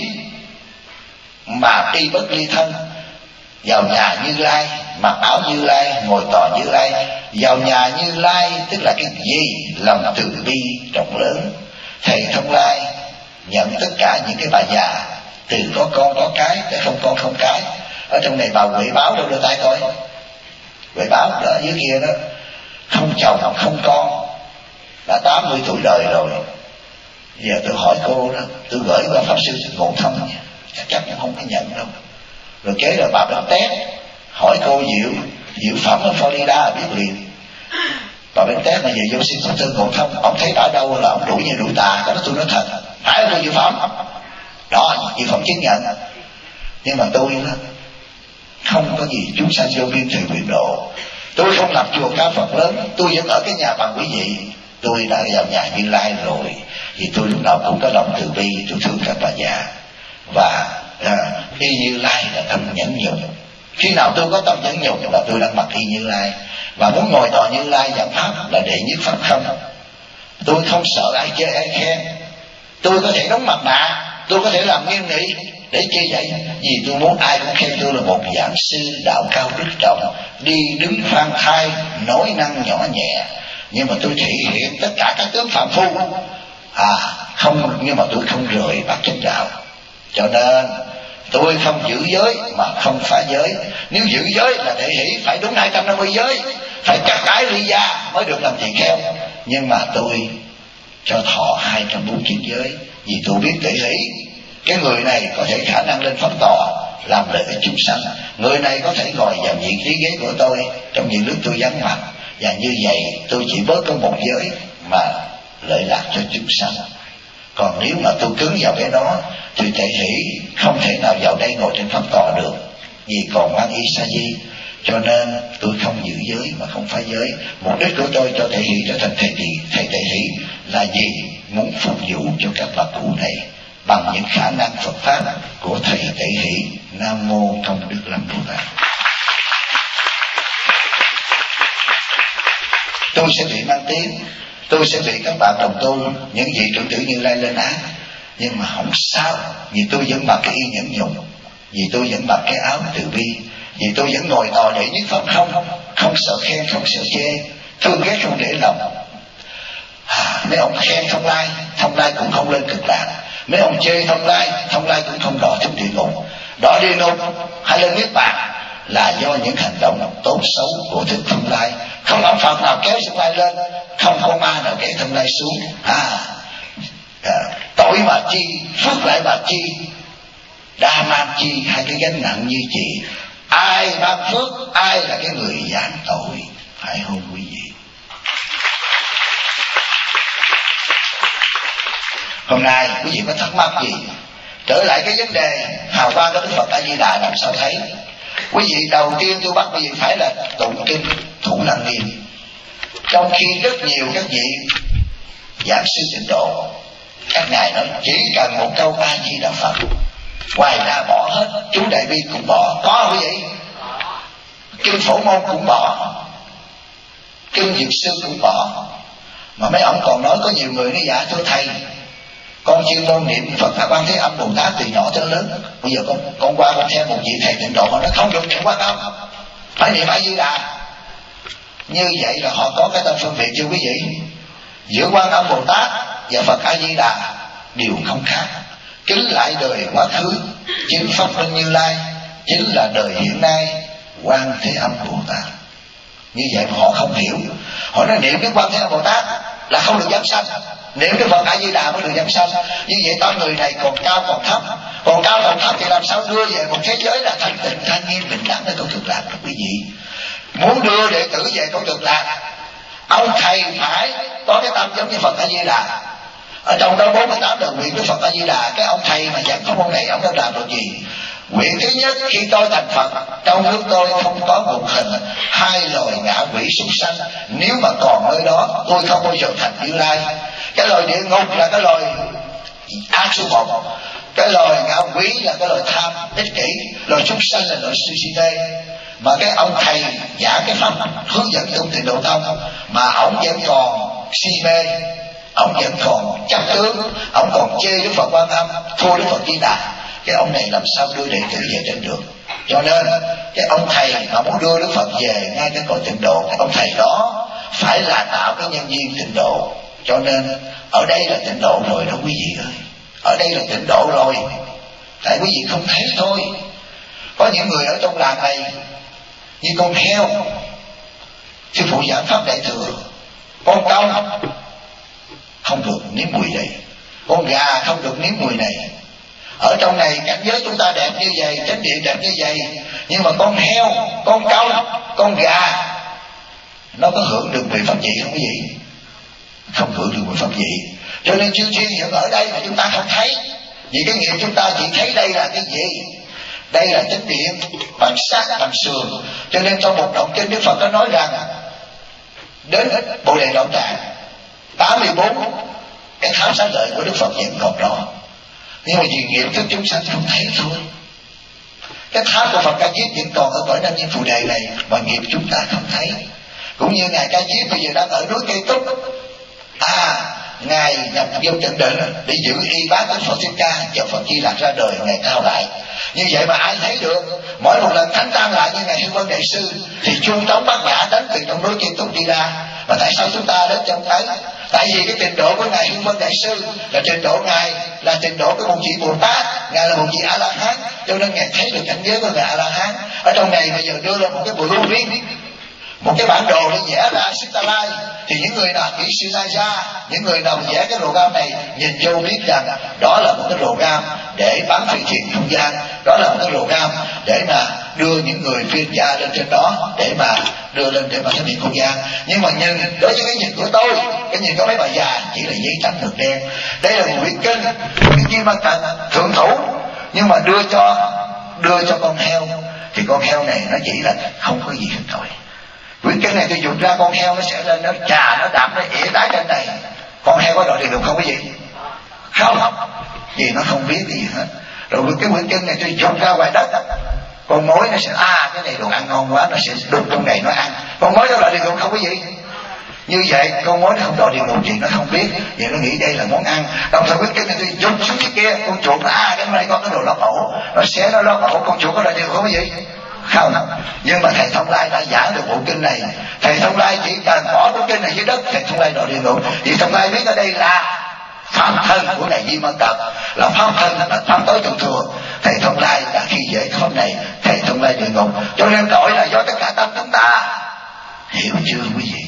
mà y bất ly thân. Vào nhà Như Lai, mặc áo Như Lai, ngồi tòa Như Lai. Vào nhà Như Lai tức là cái gì? Lòng từ bi rộng lớn. Thầy Thông Lai nhận tất cả những cái bà già, từ có con có cái tới không con không cái. Ở trong này bà Huệ Báo đâu, đưa tay coi. Huệ Báo đó dưới kia đó, không chồng không con, đã tám mươi tuổi đời rồi. Giờ tôi hỏi cô đó, tôi gửi qua Pháp Sư Ngộ Thông nha, chắc chắn không có nhận đâu. Rồi kế là bà Bến Tét hỏi cô Diệu Diệu Phẩm ở Florida biết liền. Bà Bến Tét mà về vô xin Pháp Sư Ngộ Thông, ông thấy bà đâu là ông đuổi như đuổi tà. Đó tôi nói thật, phải cô Diệu Phẩm đó, Diệu Phẩm chứng nhận. Nhưng mà tôi đó không có gì chúng sanh vô biên thủy quyền độ. Tôi không lập chùa cao Phật lớn, tôi vẫn ở cái nhà bằng quý vị. Tôi đã vào nhà Như Lai rồi, vì tôi lúc nào cũng có lòng từ bi, tôi thương các bà già. Và à, y Như Lai là tâm nhẫn nhục. Khi nào tôi có tâm nhẫn nhục là tôi đang mặc y Như Lai. Và muốn ngồi tòa Như Lai giảng pháp là đệ nhất pháp không. Tôi không sợ ai chê ai khen. Tôi có thể đóng mặt nạ, tôi có thể làm nghiêm nghị, Để chi vậy? Vì tôi muốn ai cũng khen tôi là một giảng sư đạo cao đức trọng, đi đứng khoan thai, nói năng nhỏ nhẹ. Nhưng mà tôi thể hiện tất cả các tướng phạm phu, à không, nhưng mà tôi không rời bát chánh đạo. Cho nên tôi không giữ giới mà không phá giới. Nếu giữ giới là Đệ Hỷ phải đúng hai trăm năm mươi giới, phải cắt ái ly gia mới được làm tỳ kheo. Nhưng mà tôi cho thọ hai trăm bốn mươi chín giới, vì tôi biết Đệ Hỷ cái người này có thể khả năng lên pháp tòa làm lợi ích chúng sanh, người này có thể ngồi vào vị trí ghế của tôi trong những lúc tôi vắng mặt, và như vậy tôi chỉ bớt có một giới mà lợi lạc cho chúng sanh. Còn nếu mà tôi cứng vào cái đó thì Đệ Hỷ không thể nào vào đây ngồi trên pháp tòa được, vì còn mang y sa di. Cho nên tôi không giữ giới mà không phá giới. Mục đích của tôi cho Đệ Hỷ trở thành thầy thì thầy Đệ Hỷ là gì? Muốn phục vụ cho các bậc cụ này bằng những khả năng Phật pháp của thầy Đệ Hỷ. Nam mô Công Đức Lâm Bồ Tát. Tôi sẽ bị mang tiếng, tôi sẽ bị các bạn đồng tu, những vị trưởng tử Như Lai lên án, nhưng mà không sao, vì tôi vẫn mặc cái y nhẫn nhục, vì tôi vẫn mặc cái áo từ bi, vì tôi vẫn ngồi tòa để nhất pháp không, không sợ khen, không sợ chê, thương ghét không để lòng. À, mấy ông khen Thông Lai, Thông Lai cũng không lên cực lạc. Mấy ông chê Thông Lai, Thông Lai cũng không đọa xuống địa ngục. Đọa địa ngục hay lên niết bàn là do những hành động tốt xấu của Thích Thông Lai. Không ông Phật nào kéo Thông Lai lên, không có ma nào kéo Thông Lai xuống. À, à, tội mà chi, phước lại mà chi, đa mang chi, hai cái gánh nặng như chị. Ai mang phước, ai là cái người giảm tội? Phải không quý vị? Hôm nay quý vị có thắc mắc gì? Trở lại cái vấn đề hào quang của Đức Phật A Di Đà làm sao thấy? Quý vị đầu tiên tôi bắt quý vị phải là tụng kinh Thủ Lăng Nghiêm. Trong khi rất nhiều các vị giảng sư Tịnh Độ, các ngài nói chỉ cần một câu A Di Đà Phật, ngoài ra bỏ hết. Chú Đại Bi cũng bỏ, có không quý vị? Kinh Phổ Môn cũng bỏ, kinh Dược Sư cũng bỏ. Mà mấy ông còn nói có nhiều người nói dạ thưa thầy, con chuyên môn niệm Phật Pháp Quan Thế Âm Bồ Tát từ nhỏ tới lớn. Bây giờ con con qua con theo một vị thầy Tịnh Độ, họ nói không được niệm Quan Âm, phải niệm A Di Đà. Như vậy là họ có cái tâm phân biệt chưa quý vị? Giữa Quan Âm Bồ Tát và Phật A Di Đà đều không khác. Kính lại đời quá khứ, chính Pháp Minh Như Lai, chính là đời hiện nay Quan Thế Âm Bồ Tát. Như vậy mà họ không hiểu. Họ nói niệm Đức Quan Thế Âm Bồ Tát là không được giảng sanh, niệm Đức Phật A Di Đà mới được giảng sanh. Như vậy con người này còn cao còn thấp, còn cao còn thấp thì làm sao đưa về một thế giới là thanh tịnh thanh nghiêm bình đẳng để cầu cực lạc đó quý vị? Muốn đưa đệ tử về cầu cực lạc, ông thầy phải có cái tâm giống như Phật A Di Đà. Ở trong đó bốn mươi tám đời nguyện Đức Phật A Di Đà, cái ông thầy mà giảng pháp môn này ông đã làm được gì? Nguyện thứ nhất, khi tôi thành Phật, trong nước tôi không có ngục hình, hai loài ngạ quỷ súc sanh, nếu mà còn nơi đó tôi không bao giờ thành Như Lai. Cái loài địa ngục là cái loài ác số một, cái loài ngạ quỷ là cái loài tham ích kỷ, loài súc sanh là loài si si mê. Mà cái ông thầy giảng cái pháp hướng dẫn tu Tịnh Độ Tông mà ông vẫn còn si mê, ông vẫn còn chấp tướng, ông còn chê Đức Phật Quan Âm thua Đức Phật Di Đà, cái ông này làm sao đưa đệ tử về trên được? Cho nên cái ông thầy mà muốn đưa Đức Phật về ngay cái cõi Tịnh Độ, cái ông thầy đó phải là tạo cái nhân viên Tịnh Độ. Cho nên ở đây là Tịnh Độ rồi đó quý vị ơi, ở đây là Tịnh Độ rồi, tại quý vị không thấy thôi. Có những người ở trong làng này như con heo, sư phụ giảng pháp đại thừa, con công không được nếm mùi này, con gà không được nếm mùi này. Ở trong này cảnh giới chúng ta đẹp như vậy, chánh điện đẹp như vậy, nhưng mà con heo, con công, con gà nó có hưởng được mười pháp vị không quý vị? Không hưởng được mười pháp vị. Cho nên chư thiên hiện ở đây mà chúng ta không thấy, vì cái nghiệp chúng ta chỉ thấy đây là cái gì? Đây là chánh điện bằng sát bằng sườn. Cho nên trong một động kinh Đức Phật có nói rằng đến Bồ Đề Đạo Tràng tám mươi bốn cái thám sát lợi của Đức Phật vẫn còn đó, nhưng mà vì nghiệp thức chúng sanh không thấy thôi. Cái tháp của Phật Ca Diếp vẫn còn ở cõi Nam Nhiên Phù Đề này mà nghiệp chúng ta không thấy. Cũng như ngài Ca Diếp bây giờ đang ở núi Cây Túc, à Ngài nhập vô tịnh định để giữ y bát của Phật Thích Ca và Phật Di Lặc ra đời Ngài cao lại. Như vậy mà ai thấy được? Mỗi một lần thánh tăng lại như Ngài Hương Vân Đại Sư thì chuông trống bát nhã đánh từ trong núi Kim Túc đi ra. Mà tại sao chúng ta đến trong ấy? Tại vì cái trình độ của Ngài Hương Vân Đại Sư là trình độ Ngài là trình độ của một vị Bồ Tát, Ngài là một vị A La Hán, cho nên Ngài thấy được cảnh giới của Ngài A La Hán. Ở trong này bây giờ đưa lên một cái bộ lưu riêng, một cái bản đồ để vẽ ra Sita Lai, thì những người nào kỹ sư sai ra, những người nào vẽ cái program này nhìn vô biết rằng đó là một cái program để bán phi thuyền không gian, đó là một cái program để mà đưa những người phiên gia lên trên đó để mà đưa lên để mà thánh điện không gian. Nhưng mà nhìn đối với cái nhìn của tôi, cái nhìn của mấy bà già chỉ là giấy trắng mực đen. Đây là một quyển kinh cái chi mà cần thượng thủ, nhưng mà đưa cho đưa cho con heo thì con heo này nó chỉ là không có gì hết rồi. Quyển kinh này tôi dùng ra con heo nó sẽ lên, nó trà, nó đạp, nó ỉa đá trên này. Con heo có đòi được không cái gì? Không, vì nó không biết cái gì hết. Rồi cái quyển kinh này tôi dùng ra ngoài đất, con mối nó sẽ à cái này đồ ăn ngon quá, nó sẽ đục trong này nó ăn. Con mối nó đòi được không cái gì? Như vậy con mối nó không đòi điều gì, nó không biết, vậy nó nghĩ đây là món ăn. Đồng thời quyển kinh này tôi dùng xuống cái kia, con chuột nó à cái này có cái đồ lót ổ, nó xé nó lót ổ, con chuột có đòi điều không cái gì? Không. Nhưng mà thầy Thông Lai đã giảng được bộ kinh này. Thầy Thông Lai chỉ cần bỏ bộ kinh này dưới đất, thầy Thông Lai đòi địa ngục. Vì Thông Lai biết ở đây là pháp thân của Ngài Di Mân Cật, là pháp thân, là pháp tối thượng thừa. Thầy Thông Lai đã khi dễ pháp này, thầy Thông Lai địa ngục. Cho nên tội là do tất cả tâm chúng ta. Hiểu chưa quý vị?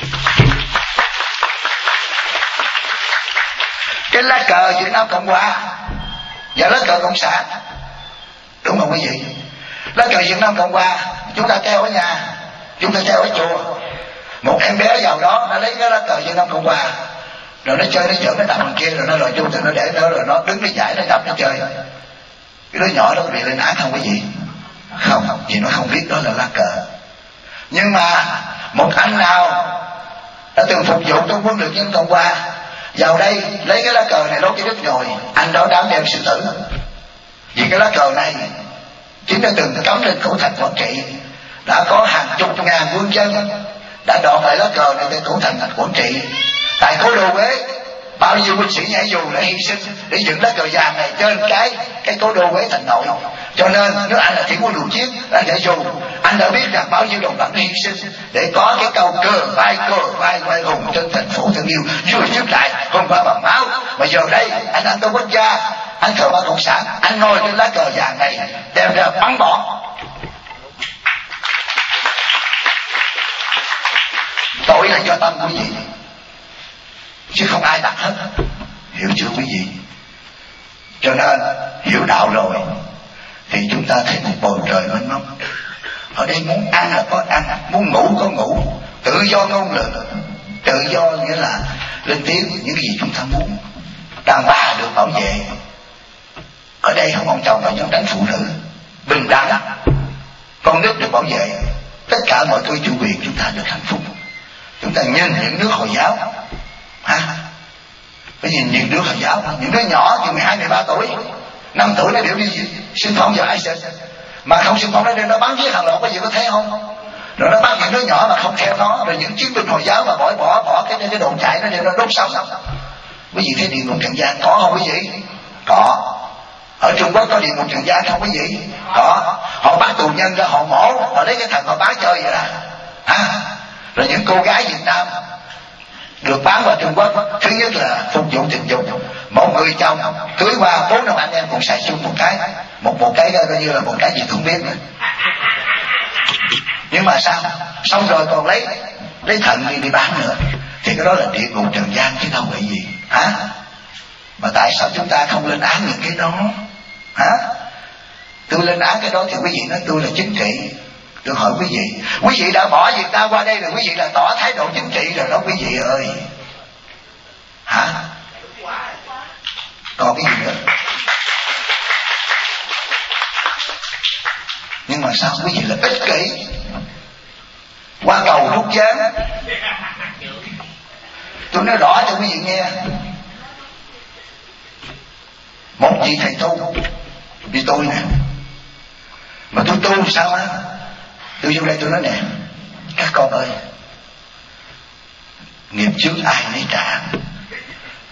Cái lá cờ Việt Nam Cộng Hòa và lá cờ Cộng sản, đúng không quý vị? Lá cờ Việt Nam Cộng Hòa chúng ta treo ở nhà, chúng ta treo ở chùa. Một em bé vào đó nó lấy cái lá cờ Việt Nam Cộng Hòa, rồi nó chơi, nó giỡn, nó đập bên kia, rồi nó lòi chung, rồi nó để nó, rồi nó đứng nó giải, nó đập, nó chơi. Cái đứa nhỏ đó có bị lên án không cái gì? Không, vì nó không biết đó là lá cờ. Nhưng mà một anh nào đã từng phục vụ trong quân đội Nhân Cộng Hòa vào đây lấy cái lá cờ này đốt cái đứt nhồi, anh đó đáng đem xử tử. Vì cái lá cờ này chính đã từng cắm lên cổ thành Quảng Trị, đã có hàng chục ngàn quân dân đã đọt lại lá cờ này trên cổ thành thành Quảng Trị. Tại cố đô Huế bao nhiêu binh sĩ nhảy dù để hy sinh để dựng lá cờ vàng này trên cái cái cố đô Huế thành nội. Cho nên nếu anh là chỉ quân điều chiến, anh nhảy dù, anh đã biết rằng bao nhiêu đồng bạc hy sinh để có cái câu cờ vai cờ vai vai hùng trên thành phố thân yêu chưa trước lại không qua bằng máu. Mà giờ đây anh ăn Tôn Quốc gia, anh cờ ba cộng sản, anh ngồi trên lá cờ vàng này đem ra bắn bỏ. Tội là do tâm quý vị, chứ không ai đặt hết. Hiểu chưa quý vị? Cho nên hiểu đạo rồi thì chúng ta thấy một bầu trời mênh mông. Ở đây muốn ăn là có ăn, muốn ngủ có ngủ, tự do ngôn luận, tự do nghĩa là lên tiếng những gì chúng ta muốn. Đàn bà được bảo vệ. Ở đây không ông chồng và nhóm đánh phụ nữ, bình đẳng, con nít được bảo vệ, tất cả mọi thứ chủ quyền chúng ta được hạnh phúc. Chúng ta nhìn những nước Hồi giáo, hả? Phải nhìn những đứa Hồi giáo, những đứa nhỏ từ mười hai, mười ba tuổi, năm tuổi nó đều đi xung phong vào ISIS, mà không xung phong nó đem nó bắn giết hàng loạt, có gì có thấy không? Rồi nó bắt những đứa nhỏ mà không theo nó, rồi những chiến binh Hồi giáo mà bỏ bỏ bỏ cái cái đồn chạy nó đem nó đốt sống. Quý vị thấy địa ngục trần gian có không quý vị? Có. Ở Trung Quốc có địa ngục trần gian không quý vị? Có. Họ bắt tù nhân ra họ mổ, họ lấy cái thằng họ bán chơi vậy đó. Hả? Rồi những cô gái Việt Nam được bán vào Trung Quốc, thứ nhất là phục vụ tình dục, một người chồng cưới qua bốn năm anh em cùng xài chung một cái, một một cái coi như là một cái gì không biết nữa. Nhưng mà sao? Xong rồi còn lấy lấy thận đi đi bán nữa, thì cái đó là địa ngục trần gian chứ đâu phải gì, hả? Mà tại sao chúng ta không lên án những cái đó, hả? Tôi lên án cái đó thì quý vị nói tôi là chính trị. Tôi hỏi quý vị, quý vị đã bỏ Việt Nam qua đây rồi, quý vị đã tỏ thái độ chính trị rồi đó quý vị ơi, hả? Còn cái gì nữa? Nhưng mà sao quý vị là ích kỷ, qua cầu rút gián. Tôi nói rõ cho quý vị nghe. Một vị thầy tu như tôi nè, mà tôi tu sao á? Tôi vô đây tôi nói nè, các con ơi, nghiệp trước ai nấy trả.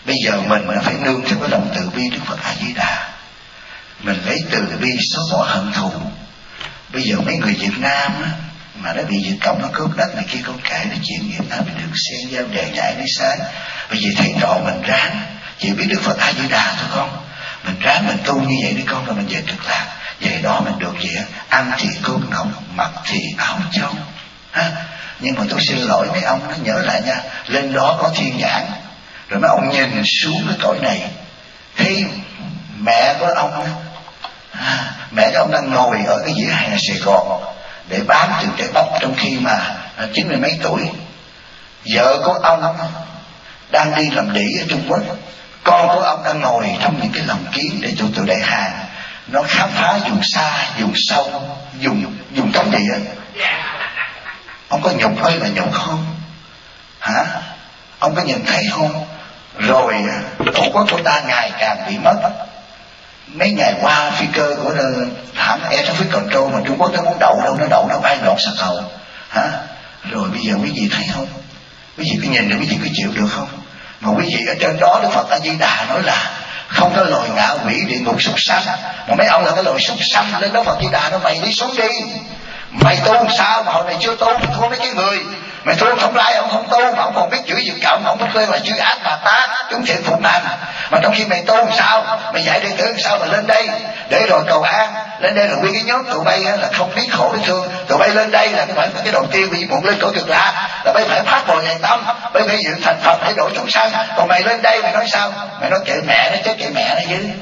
Bây giờ mình nó phải nương theo cái lòng từ bi Đức Phật A Di Đà. Mình lấy từ bi xóa bỏ hận thù. Bây giờ mấy người Việt Nam á, mà nó bị Việt Cộng nó cướp đất này kia, con kể nó chuyện Việt Nam bị đường xen giao đề nhảy đi sáng. Bây giờ thầy trò mình ráng, chỉ biết Đức Phật A Di Đà thôi con. Mình ráng mình tu như vậy đi con, rồi mình về Cực Lạc. Vậy đó mình được gì? Ăn thì cơm ngọc, mặc thì áo châu. Ha? Nhưng mà tôi xin lỗi mấy ông, nó nhớ lại nha, lên đó có thiên nhãn. Rồi mấy ông nhìn xuống cái cõi này, thấy mẹ của ông, à, mẹ của ông đang ngồi ở cái vỉa hè Sài Gòn để bán từ trái bắp, trong khi mà à, chín mươi mấy tuổi. Vợ của ông đang đi làm đĩ ở Trung Quốc. Con của ông đang ngồi trong những cái lồng kiến để tụi tụi đại hàng nó khám phá vùng xa, vùng sâu, vùng vùng cấm địa. Ông có nhục ơi là nhục không? Hả? Ông có nhìn thấy không? Rồi tổ quốc của ta ngày càng bị mất. Mấy ngày qua phi cơ của hãng Air Traffic Control mà Trung Quốc nó muốn đậu đâu nó đậu, nó bay lọt sạc cầu. Hả? Rồi bây giờ quý vị thấy không? Quý vị cứ nhìn được, quý vị cứ chịu được không? Mà quý vị ở trên đó Đức Phật A Di Đà nói là không có loài ngạ quỷ địa ngục súc sanh. Mà mấy ông là cái loài súc sanh, lên đó Phật Di Đà nó mày đi xuống đi. Mày tu sao mà hồi này chưa tu, mày thua mấy cái người. Mày thua không lái, ông không tu, mà ông còn biết chửi Việt Cộng, ông biết kêu là chữ ác bà tá, chúng thiện phụng hành. Mà trong khi mày tu sao, mày dạy đệ tử sao mà lên đây để rồi cầu an, lên đây là nguyên cái nhóm tụi bay là không biết khổ biết thương. Tụi bay lên đây là cái phải cái đầu tiên bị buộc lên cõi Cực Lạc, là bay phải phát bồi ngày tâm, bay phải dựng thành Phật để độ chúng sanh. Còn mày lên đây mày nói sao? Mày nói kệ mẹ nó chết, kệ mẹ nó chứ.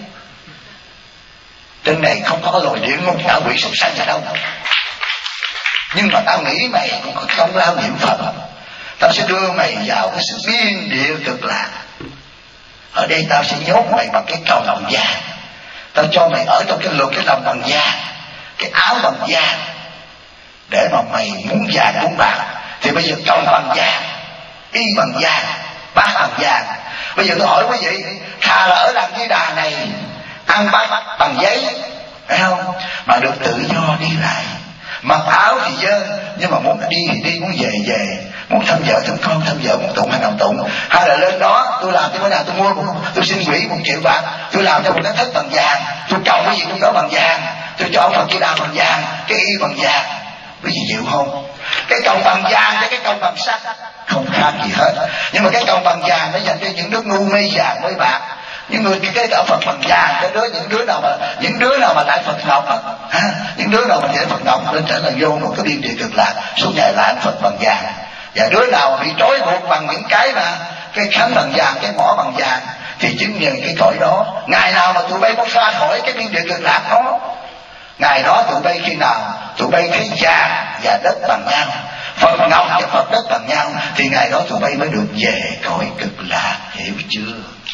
Trên này không có loài địa ngục ngạ quỷ súc sanh ở đâu. Nhưng mà tao nghĩ mày cũng có công lao niệm Phật, tao sẽ đưa mày vào cái sự biên địa Cực Lạc. Ở đây tao sẽ nhốt mày bằng cái cầu lòng vàng. Tao cho mày ở trong cái lượt cái lòng bằng vàng, cái áo bằng vàng, để mà mày muốn vàng muốn bạc. Thì bây giờ cầu bằng vàng, y bằng vàng, bát bằng vàng. Bây giờ tôi hỏi quý vị, thà là ở làng Di Đà này ăn bát bằng giấy, phải không? Mà được tự do đi lại, mặc áo thì dơ, nhưng mà muốn đi thì đi, muốn về về, muốn thăm vợ thăm con thăm vợ, muốn tụng hay nào tụng. Hay là lên đó tôi làm, tôi bữa nào tôi mua một, tôi xin quỹ một triệu bạc, tôi làm cho một cái thất bằng vàng, tôi trồng cái gì cũng đó bằng vàng, tôi cho ông Phật Di Đà bằng vàng, cái y bằng vàng. Quý vị chịu không? Cái cầu bằng vàng với cái cầu bằng sắt không khác gì hết. Nhưng mà cái cầu bằng vàng nó dành cho những đứa ngu mê vàng mới bạc. Những người cái đạo Phật bằng vàng, cái đứa những đứa nào mà những đứa nào mà lại Phật ngọc á, ha, những đứa nào mà để Phật ngọc lên trở là vô một cái biên địa Cực Lạc, suốt ngày lại Phật bằng vàng. Và đứa nào mà bị trói buộc bằng những cái mà cái khánh bằng vàng, cái mỏ bằng vàng, thì chứng nhận cái cõi đó ngày nào mà tụi bay có ra khỏi cái biên địa Cực Lạc đó, ngày đó tụi bay khi nào tụi bay thấy vàng và đất bằng nhau, Phật ngọc và Phật đất bằng nhau, thì ngày đó tụi bay mới được về cõi Cực Lạc. Hiểu chưa?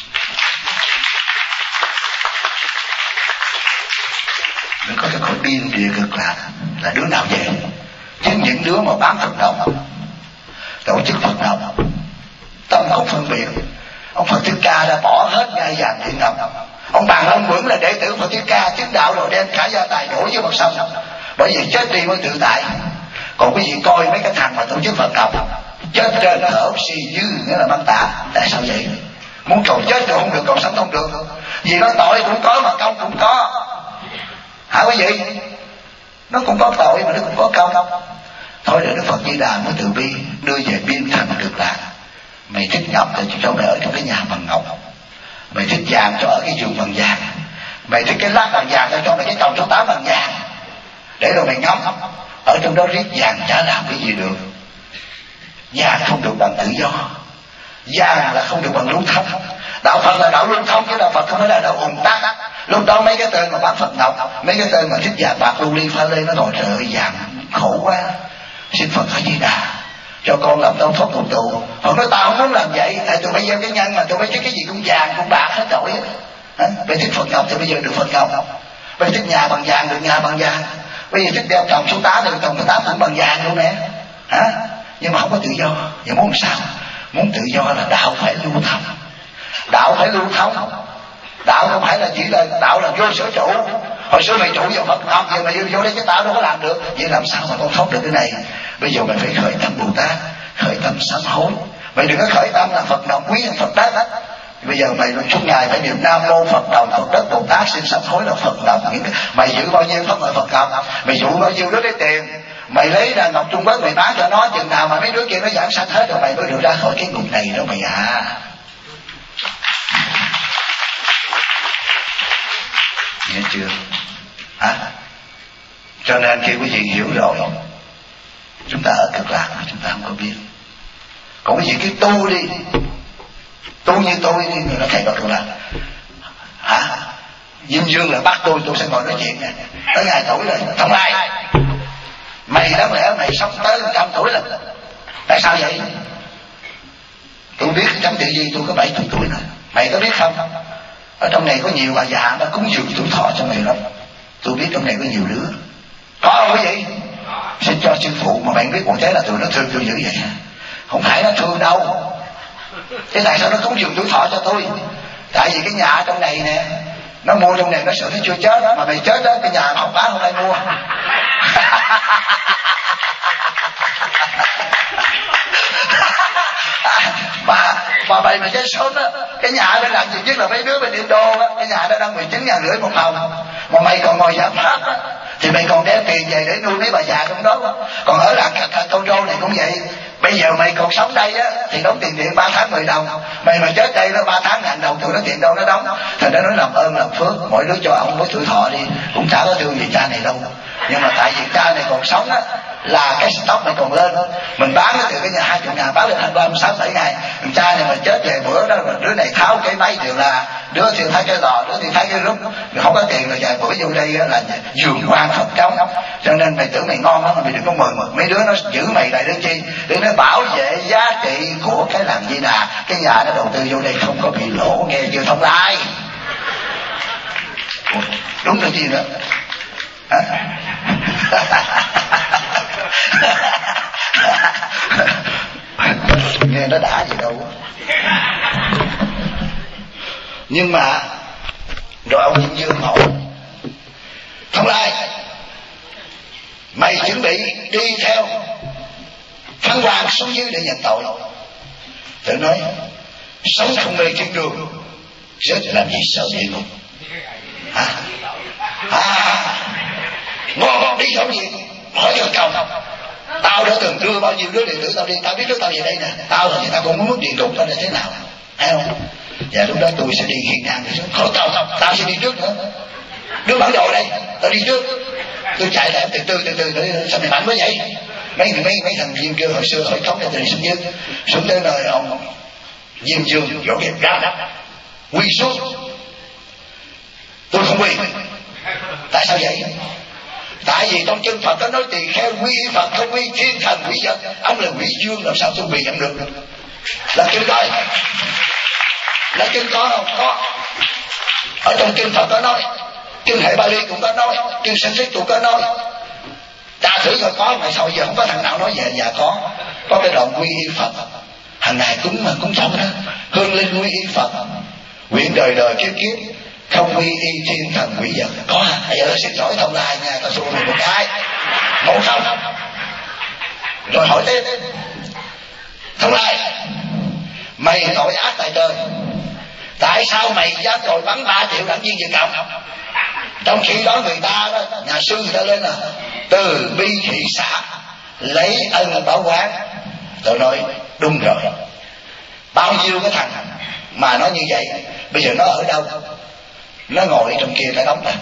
Mới có cái cõi biên địa Cực Lạc là đứa nào về. Chứ những đứa mà bán Phật ngọc, tổ chức Phật ngọc, tâm không phân biệt. Ông Phật Thích Ca đã bỏ hết ngai vàng điện ngọc. Ông Bàn Long Quẩn là đệ tử Phật Thích Ca, chứng đạo rồi đem cả gia tài đổ dưới mặt sông, bởi vì chết đi mới tự tại. Còn quý vị coi mấy cái thằng mà tổ chức Phật ngọc chết trên thở oxy dư, nghĩa là băng tả. Tại sao vậy? Muốn cầu chết rồi không được, cầu sống không được. Vì nó tội cũng có mà công cũng có. Hả quý vị? Nó cũng có tội mà nó cũng có công. Thôi để Đức Phật Di Đà mới từ bi đưa về biên thành Cực Lạc. Mày thích ngọc thì cho mày ở trong cái nhà bằng ngọc, mày thích vàng cho ở cái giường bằng vàng, mày thích cái lát bằng vàng cho mày cái chồng số tám bằng vàng, để rồi mày ngắm ở trong đó riết vàng chả làm cái gì được. Vàng không được bằng tự do, vàng là không được bằng lưu thông. Đạo Phật là đạo lưu thông, chứ đạo Phật không phải là đạo ùn tắc. Lúc đó mấy cái tên mà bán Phật ngọc, mấy cái tên mà thích vàng bạc lưu ly pha lê, nó nói trời ơi vàng khổ quá, xin Phật A Di Đà cho con làm tao thoát tục tù. Họ nói tao không muốn làm vậy, tại tụi bây giờ cái nhân mà tụi bây thích cái gì cũng vàng cũng bạc hết trội á. Bây thích Phật ngọc thì bây giờ được Phật ngọc, bây thích nhà bằng vàng được nhà bằng vàng, bây giờ thích đeo chồng số tám được chồng số tám cũng bằng vàng luôn nè. Hả? Nhưng mà không có tự do. Vậy muốn sao? Muốn tự do là đạo phải lưu thông. Đạo phải lưu thông. Đạo không phải là chỉ là đạo là vô sở trụ. Hồi xưa mày trụ vào Phật ngọc, giờ mày vô đây cái tao đâu có làm được. Vậy làm sao mà con thoát được cái này? Bây giờ mày phải khởi tâm Bồ Tát, khởi tâm sám hối. Mày đừng có khởi tâm là Phật ngọc quý hơn Phật đất. Bây giờ mày suốt ngày phải niệm Nam Mô Phật Đồng Phật Đất Bồ Tát xin sám hối là Phật Đồng. Mày giữ bao nhiêu Pháp Hội Phật Đồng, mày dụ bao nhiêu đó cái tiền, mày lấy là Ngọc Trung Quốc mày bán cho nó, chừng nào mà mấy đứa kia nó giảng sanh hết rồi mày mới được ra khỏi cái ngục này đó mày à. Nghe chưa? Hả? Cho nên khi quý vị hiểu rồi, chúng ta ở cực lạc mà chúng ta không có biết. Còn quý vị cứ tu đi, tu như tôi đi, người nó thầy vào cực lạc. Hả? Diêm Dương là bắt tôi, tôi sẽ ngồi nói chuyện nè. Tới ngày tuổi rồi, Thông Lai, mày đáng lẽ mày sống tới trăm tuổi rồi. Tại sao vậy? Tôi biết chấm tự gì tôi có bảy mươi tuổi rồi. Mày có biết không? Ở trong này có nhiều bà già nó cúng dường tuổi thọ trong này lắm. Tôi biết trong này có nhiều đứa. Có không quý vị? Xin cho sư phụ mà bạn biết một thế là tụi nó thương tôi dữ vậy. Không phải nó thương đâu. Thế tại sao nó cúng dường tuổi thọ cho tôi? Tại vì cái nhà ở trong này nè, nó mua trong này nó sợ nó chưa chết đó, mà mày chết đó cái nhà mà không bán không ai mua. mà mà mày mà chết sớm á, cái nhà đó làm gì nhất là mấy đứa bên Indo á, cái nhà đó đang mười chín ngàn rưỡi một phòng, mà mày còn ngồi giảng pháp á, thì mày còn đem tiền về để nuôi mấy bà già trong đó. Còn ở làng Con Rô này cũng vậy. Bây giờ mày còn sống đây á thì đóng tiền điện ba tháng mười đồng, mày mà chết đây nó ba tháng ngàn đồng, tụi nó tiền đâu nó đóng. Thành ra nói làm ơn làm phước, mỗi đứa cho ông với tuổi thọ đi, cũng chả có thương gì cha này đâu. Nhưng mà tại vì cha này còn sống á, là cái stock này còn lên. Mình bán từ cái nhà hai chục ngàn bán lên hai ba mươi sáu bảy ngày. Cha này mà chết về bữa đó, đứa này tháo cái máy đều là đứa thì thấy cái lò, đứa thì thấy cái rút, không có tiền là vài bữa vô đây là dường quan Phật trống. Cho nên mày tưởng mày ngon lắm mà mày đừng có mừng. Mấy đứa nó giữ mày lại đứa chi để nó bảo vệ giá trị của cái làng Di Đà. Cái nhà nó đầu tư vô đây không có bị lỗ, nghe chưa Thông Lai? Ủa, đúng rồi gì nữa? Hả? Nghe nó đã gì đâu. Nhưng mà rồi ông Diêm Dương hỏi Thông Lai, mày chuẩn bị đi theo Phan Hoàng xuống dưới để nhận tội. Tự nói sống không mê thiên đường, chết làm gì sợ địa ngục. Hả? À, ngon đi chỗ gì? Hỏi cho chồng tao đã từng đưa bao nhiêu đứa đệ tử tao đi, tao biết đứa tao về đây nè, tao là gì tao cũng muốn mất địa ngục tao là thế nào, thấy không? Và lúc đó tôi sẽ đi hiện đang thì không tao tao tao sẽ đi trước nữa. Đưa bản đồ đây, tao đi trước. Tôi chạy lại từ từ từ từ từ sao mày mạnh quá vậy? Mấy mấy mấy thằng Diêm kia hồi xưa hỏi thống từ xuống dưới, xuống tới nơi ông Diêm Dương vỗ kẹp ra đắp quy xuống. Tôi không quy. Tại sao vậy? Tại vì trong chân Phật có nói tỳ kheo quy Phật không quy thiên thần quy vật. Ông là quỷ dương làm sao tôi quy nhận được? Là kinh coi, là kinh có không? Có. Ở trong kinh Phật có nói, kinh Hệ Ba Ly cũng có nói, kinh Sanskrit cũng có nói. Ta thử coi có ngày sau giờ không có thằng nào nói về và có. Có cái đoạn quy y Phật, hàng ngày cúng mà cúng xong đó, hương linh quy y Phật, nguyện đời đời kiếp kiếp không quy y thiên thần quỷ vật. Có à? Bây giờ xin lỗi Thông Lai nha, tao xua mày một cái, một không. Rồi hỏi tiếp, Thông Lai, mày tội ác tại trời, tại sao mày dám tội bắn ba triệu đảng viên Việt Cộng? Trong khi đó người ta đó, nhà sư người ta lên là từ bi thị xã, lấy ân bảo quán. Tôi nói đúng rồi. Bao nhiêu cái thằng mà nó như vậy, bây giờ nó ở đâu? Nó ngồi trong kia phải đóng ra.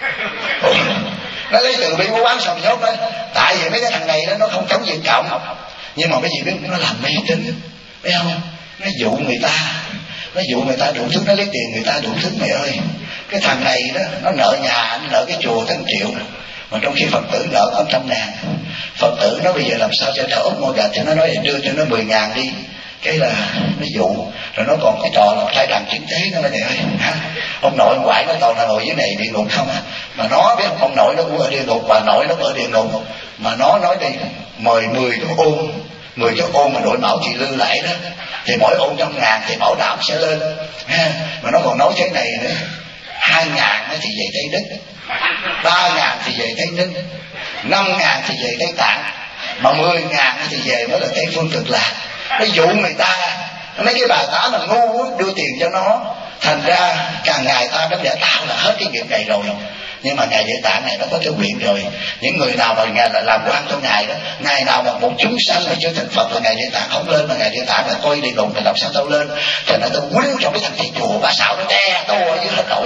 Nó lấy từ bi bảo quán xong nhốt đó. Tại vì mấy cái thằng này đó, nó không chống Việt Cộng, nhưng mà cái gì biết nó làm mê tín, biết không? Nó dụ người ta, nó dụ người ta đủ thứ, nó lấy tiền người ta đủ thứ. Mẹ ơi, cái thằng này đó, nó nợ nhà, nó nợ cái chùa tới một triệu, mà trong khi Phật tử nợ có trăm ngàn. Phật tử nó bây giờ làm sao cho đỡ mua gạch, cho nó nói đưa cho nó mười ngàn đi. Cái là nó dụ, rồi nó còn cái trò là thay đàn chuyển tế nó nói này ơi, hả? Ông nội ông ngoại nó toàn là ngồi dưới này địa ngục không à? Mà nó biết ông nội nó cũng ở địa ngục, bà nội nó cũng ở địa ngục, mà nó nói đây mời mười cái ôn, mười cái ôn mà đội mạo chị Lư lại đó, thì mỗi ôn trăm ngàn thì bảo đảm sẽ lên. Ha? Mà nó còn nói thế này nữa, hai ngàn thì về Tây Đức, ba ngàn thì về Tây Ninh, năm ngàn thì về Tây Tạng, mà mười ngàn thì về mới là Tây Phương Cực Lạc. Nó dụ người ta Mấy cái bà tá mà ngu đưa tiền cho nó, thành ra càng ngày ta đã để tao là hết cái nghiệp này rồi. Nhưng mà ngài Địa Tạng này nó có cái quyền rồi. Những người nào mà ngài làm quan cho ngài đó, ngày nào mà một chúng sanh mà chưa thành Phật là ngài Địa Tạng không lên, mà ngài Địa Tạng là coi địa ngục thì làm sao tao lên. Cho nên tao quýnh trong cái thằng thị chùa bà xạo nó đe tôi ở dưới hết tội.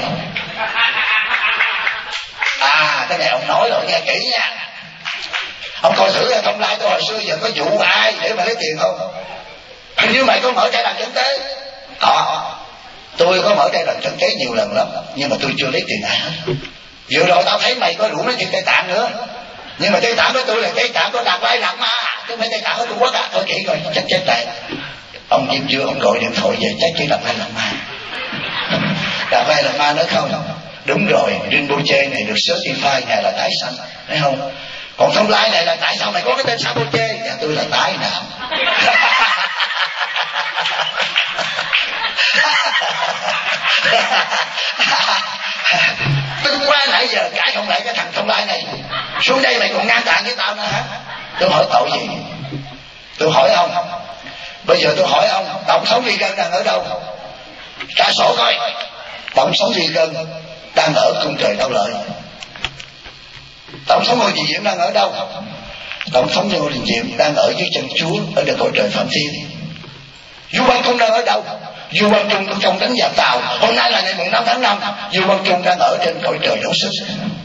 À cái này ông nói rồi nghe kỹ nha. Ông coi thử là Thông Lai tôi hồi xưa giờ có dụ ai để mà lấy tiền không? Hình như mày có mở trai làm chân tế. Có. Tôi có mở trai làm chân tế nhiều lần lắm, nhưng mà tôi chưa lấy tiền ai hết. Vừa rồi tao thấy mày có đủ lấy tiền Tây Tạng nữa, nhưng mà Tây Tạng của tôi là Tây Tạng của Đạt Lai Lạt Ma, chứ không phải Tây Tạng của Trung Quốc à. Thôi kỹ rồi, chắc chết lại. Ông Diêm chưa ông gọi điện thoại về chắc chỉ Đạt Lai Lạt Ma. Đạt Lai Lạt Ma nói không, đúng rồi, Rinpoche này được certify ngài là tái sanh, thấy không? Còn Thông Lai này là tại sao mày có cái tên Saboche? Dạ tôi là tái nạn. Tôi qua nãy giờ cãi không lại cái thằng Thông Lai này. Xuống đây mày còn ngang tàn với tao nữa hả? Tôi hỏi tội gì? Tôi hỏi ông, bây giờ tôi hỏi ông, tổng thống Reagan đang ở đâu? Trả sổ coi. Tổng thống Reagan đang ở cung trời Đau Lợi. Tổng thống Ngô Đình Diệm đang ở đâu? Tổng thống Ngô Đình Diệm đang ở dưới chân Chúa, ở đường cõi trời Phạm Thiên. Du Quang Trung đang ở đâu? Du Quang Trung trong trong đánh giặc Tàu. Hôm nay là ngày mùng năm tháng năm, Du Quang Trung đang ở trên cõi trời Đấu Sức.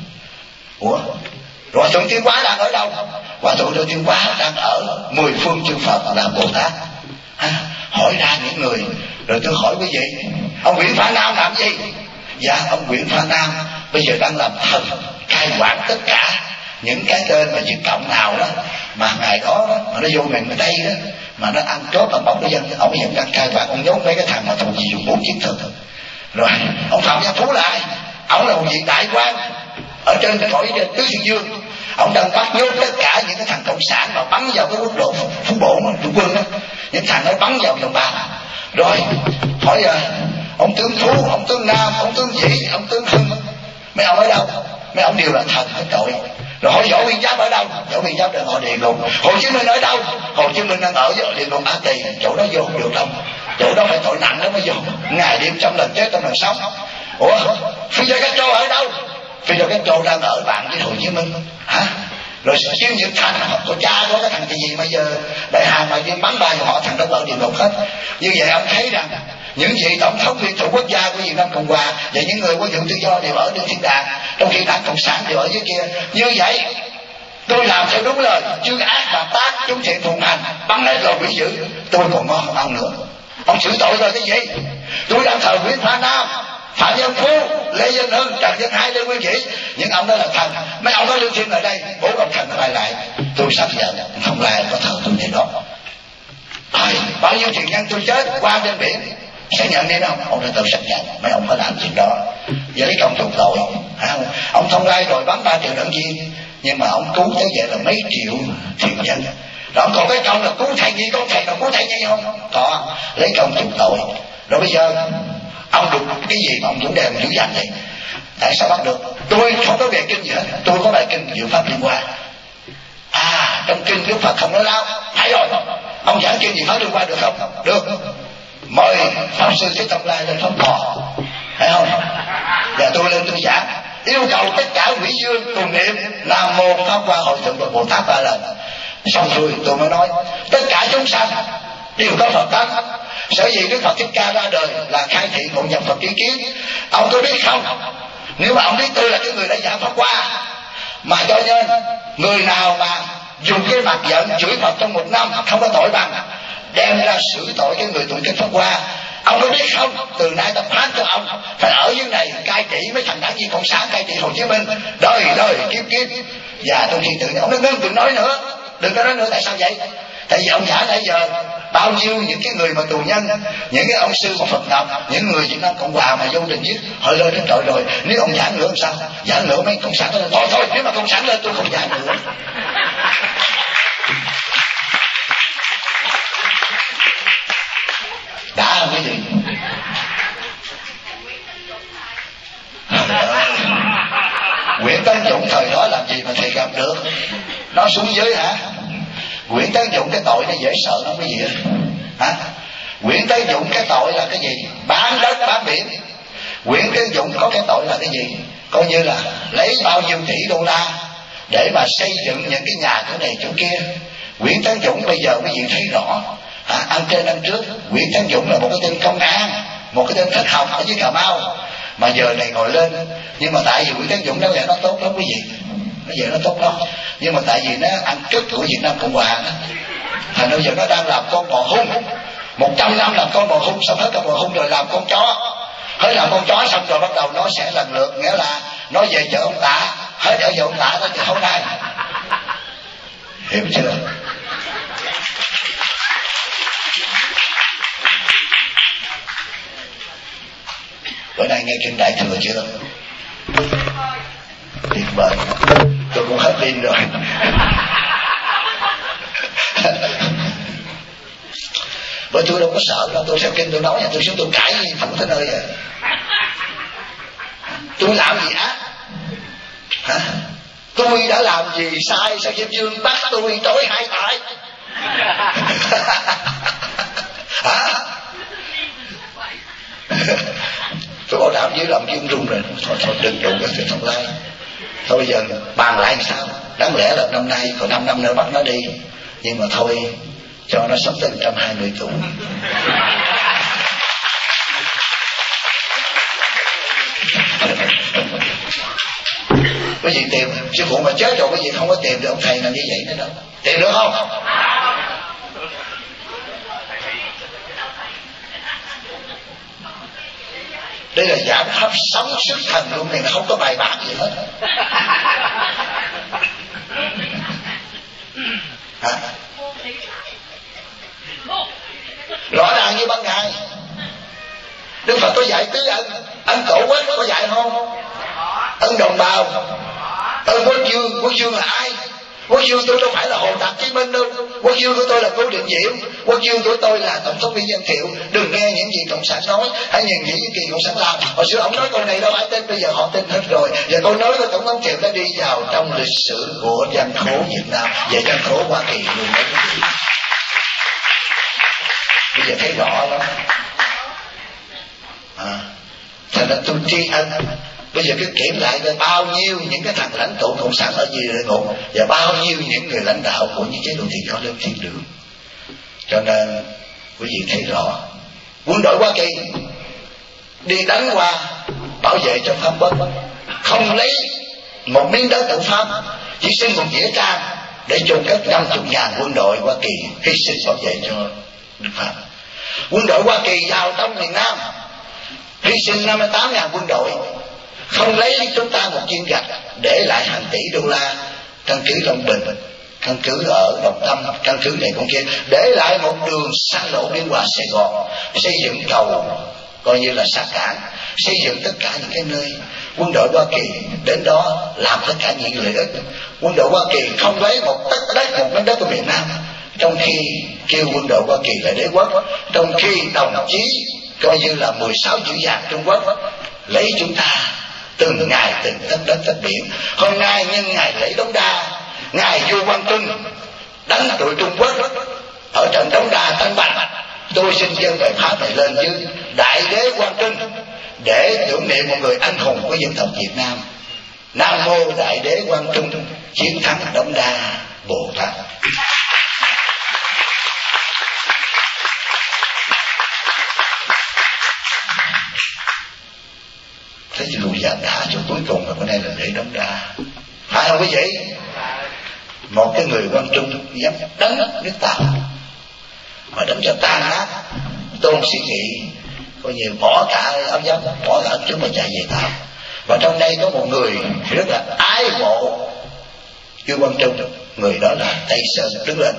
Ủa? Rồi Thượng Thiên Quá đang ở đâu? Hòa Thượng Thượng Thiên Quá đang ở mười phương chư Phật làm Bồ Tát. À, hỏi ra những người. Rồi tôi hỏi quý vị, ông Nguyễn Phá Nam làm gì? Dạ ông Nguyễn Phá Nam bây giờ đang làm thần, cai quản tất cả những cái tên mà Việt Cộng nào đó mà ngày đó, đó mà nó vô miền ở đây đó mà nó ăn chốt bằng bóng của dân, ông hiện đang cai quản. Ông nhốt mấy cái thằng mà thù gì dùng bốn chiến thực. Rồi ông Phạm Gia Phú là ai? Ông là một vị đại quan ở trên cõi Tứ Thiên Dương. Ông đang bắt nhốt tất cả những cái thằng cộng sản mà bắn vào cái quốc độ phú bộ mà trung quân đó, những thằng nó bắn vào đồng bào. Rồi hỏi à, ông tướng Phú, ông tướng Nam, ông tướng Vĩ, ông tướng Hưng, mấy ông ở đâu? Mấy ông đều là thần hết tội. Rồi hỏi Võ Nguyên Giáp ở đâu? Võ Nguyên Giáp đang ở địa ngục. Hồ Chí Minh ở đâu? Hồ Chí Minh đang ở địa ngục Á Tỳ. Chỗ đó vô không được đâu, chỗ đó phải tội nặng lắm mới vô, ngày đêm trăm lần chết trăm lần sống. Ủa Fidel Castro ở đâu? Fidel Castro đang ở bạn với Hồ Chí Minh hả? Rồi Chiêu Nhật Thành có cha có cái thằng cái gì mà giờ đại hàng mà đi bắn ba họ, thằng đó ở địa ngục hết. Như vậy ông thấy rằng những vị tổng thống nguyên thủ quốc gia của Việt Nam Cộng Hòa và những người có quyền tự do đều ở trên thiên đàng, trong khi đảng cộng sản đều ở dưới kia. Như vậy tôi làm theo đúng lời, chư ác mà tác, chúng thiện phụng hành, bắn hết rồi quỷ dữ, tôi còn ngon hơn ông nữa. Ông xử tội rồi cái gì? Tôi đang thờ Nguyễn Phá Nam, Phạm Nhân Phú, Lê Dân Hưng, Trần Dân Hai, Lê Nguyên Vĩ, những ông đó là thần. Mấy ông đó lưu thiên ở đây, bố ông thần lại lại, tôi sắp nhận không lại có thờ tôi này đó. Ai, bao nhiêu tiền nhân tôi chết qua trên biển sẽ nhận đi đâu? Ông đã tự xác nhận mấy ông có làm chuyện đó với công trục tội. Không? Ông Thông Lai rồi bắn ba triệu đảng viên, nhưng mà ông cứu tới vậy là mấy triệu thiện nhân. Rồi ông còn cái công là cứu thầy nhi, con thầy nào cứu thầy nhi không? Có, lấy công trục tội. Rồi bây giờ ông được cái gì mà ông cũng đem giữ dành vậy? Tại sao bắt được? Tôi không có về kinh gì hết, tôi có bài kinh Diệu Pháp Liên Hoa. À, trong kinh Đức Phật không nói láo. Phải rồi, ông giảng kinh gì Pháp Liên Hoa được không? Được. Mời Pháp Sư Thích Thông Lai lên pháp thọ, phải không? Và tôi lên tôi giảng, yêu cầu tất cả quỷ dương cùng niệm Nam Mô Pháp Hoa Hội Thượng Bồ Tát ba lần. Xong rồi tôi mới nói tất cả chúng sanh đều có Phật tánh. Sở dĩ Đức Phật Thích Ca ra đời là khai thị ngộ nhập Phật kiến kiến. Ông có biết không? Nếu mà ông biết tôi là cái người đã giảng Pháp Hoa, mà cho nên người nào mà dùng cái mặt giận chửi Phật trong một năm không có tội bằng, đem ra xử tội cái người tụng kinh Pháp Hoa. Ông có biết không? Từ nay ta phán cho ông phải ở dưới này cai trị mấy thằng đảng viên cộng sản, cai trị Hồ Chí Minh đời đời kiếp kiếp. Và tôi khi tự nhiên ông nói ngưng đừng nói nữa, đừng có nói nữa. Tại sao vậy? Tại vì ông giả nãy giờ bao nhiêu những cái người mà tù nhân, những cái ông sư mà Phật ngọc, những người Việt Nam Cộng Hòa mà vô tình giết họ lên đến trời rồi. Nếu ông giả nữa làm sao? Giả nữa mấy cộng sản lên thôi thôi, nếu mà cộng sản lên tôi không giả nữa. Đã không cái gì? Nguyễn Tấn Dũng thời đó làm gì mà thầy gặp được? Nó xuống dưới hả? Nguyễn Tấn Dũng cái tội nó dễ sợ lắm cái gì hả? Nguyễn Tấn Tấn Dũng cái tội là cái gì? Bán đất bán biển. Nguyễn Tấn Dũng có cái tội là cái gì? Coi như là lấy bao nhiêu tỷ đô la để mà xây dựng những cái nhà chỗ này chỗ kia. Nguyễn Tấn Dũng bây giờ quý vị thấy rõ, à, ăn trên ăn trước. Nguyễn Tấn Dũng là một cái tên công an, một cái tên thích học ở dưới Cà Mau, mà giờ này ngồi lên. Nhưng mà tại vì Nguyễn Tấn Dũng nói là nó tốt lắm quý vị, nó giờ nó tốt lắm, nhưng mà tại vì nó ăn cướp của Việt Nam Cộng Hòa đó, thành bây giờ nó đang làm con bò hung. Một trăm năm làm con bò hung, xong hết con bò hung rồi làm con chó. Hết làm con chó xong rồi bắt đầu nó sẽ lần lượt, nghĩa là nó về chợ ông Tạ, hết ở chợ ông Tạ nó chợ hôm nay. Hiểu chưa? Bữa nay nghe kinh Đại Thừa chưa? Tuyệt vời. Tôi cũng hết pin rồi. Bởi tôi đâu có sợ đâu, tôi xem kinh tôi nói, tôi xuống tôi cãi gì không tới nơi rồi. Tôi làm gì ác? Hả? Tôi đã làm gì sai sao Diêm Dương bắt tôi tối hai tại? Hả? Tôi bảo đảm dưới lòng kim rung rồi. Thôi, thôi đừng đụng cái chuyện thông lai. Thôi bây giờ bàn lại làm sao? Đáng lẽ là năm nay còn năm năm nữa bắt nó đi, nhưng mà thôi cho nó sống tới một trăm hai mươi tuổi. Cái gì tìm sư phụ mà chết rồi, cái gì không có tìm được ông thầy là như vậy nữa đâu. Tìm được không? Đây là giảng pháp sống sức thần luôn này, không có bài bản gì hết. Hả? Rõ ràng như ban ngày. Đức Phật có dạy tứ ân. Ân tổ quốc có dạy không? Ân đồng bào. Ân quốc dương. Quốc dương là ai? Quốc dương tôi đâu phải là Hồ Tạc Chí Minh đâu. Quốc dương của tôi là Cố Định Diệu. Quốc dương của tôi là Tổng thống Viên Văn Thiệu. Đừng nghe những gì cộng sản nói, hãy nhìn những gì cộng sản làm. Hồi xưa ông nói câu này đâu ai tin, bây giờ họ tin hết rồi. Và câu nói của Tổng thống Thiệu đã đi vào trong lịch sử của dân khổ Việt Nam và dân khổ Hoa Kỳ luôn. Bây giờ thấy rõ lắm. À, thành ra tôi tri ân. Bây giờ cứ kiểm lại coi bao nhiêu những cái thằng lãnh tụ cộng sản ở dưới địa ngục và bao nhiêu những người lãnh đạo của những chế độ tự do lên thiên đường. Cho nên quý vị thấy rõ, quân đội Hoa Kỳ đi đánh qua bảo vệ cho Pháp Quốc, không lấy một miếng đất tự Pháp, chỉ xin một nghĩa trang để chôn cất năm mươi ngàn quân đội Hoa Kỳ hy sinh bảo vệ cho Đức Pháp. Quân đội Hoa Kỳ vào trong miền Nam hy sinh năm mươi tám ngàn quân đội, không lấy chúng ta một viên gạch, để lại hàng tỷ đô la căn cứ Long Bình, căn cứ ở Đồng Tâm, căn cứ này con kia, để lại một đường xa lộ Biên Hòa Sài Gòn, xây dựng cầu coi như là xa cảng, xây dựng tất cả những cái nơi. Quân đội Hoa Kỳ đến đó làm tất cả những lợi ích. Quân đội Hoa Kỳ không lấy một tấc đất, một mảnh đất của miền Nam, trong khi kêu quân đội Hoa Kỳ là đế quốc, trong khi đồng chí coi như là mười sáu chữ vàng Trung Quốc lấy chúng ta từng ngày từng tấc đất tấc biển. Hôm nay nhân ngày lễ Đống Đa, ngài vua Quang Trung đánh tụi Trung Quốc ở trận Đống Đa Tân Bạch, tôi xin dâng bài pháp này lên với Đại đế Quang Trung để tưởng niệm một người anh hùng của dân tộc Việt Nam. Nam mô Đại đế Quang Trung, chiến thắng Đống Đa Bồ Tát. Thế chứ lùi già đã cho cuối cùng là bữa nay là lễ Đống Đa, phải không quý vị? Một cái người Quang Trung dám đánh nước Tàu mà đánh cho tan nát Tôn Sĩ Nghị, coi như bỏ cả áo giáp, bỏ cả chúng mà chạy về Tàu. Và trong đây có một người rất là ái mộ vua Quang Trung, người đó là Tây Sơn. Đứng lên,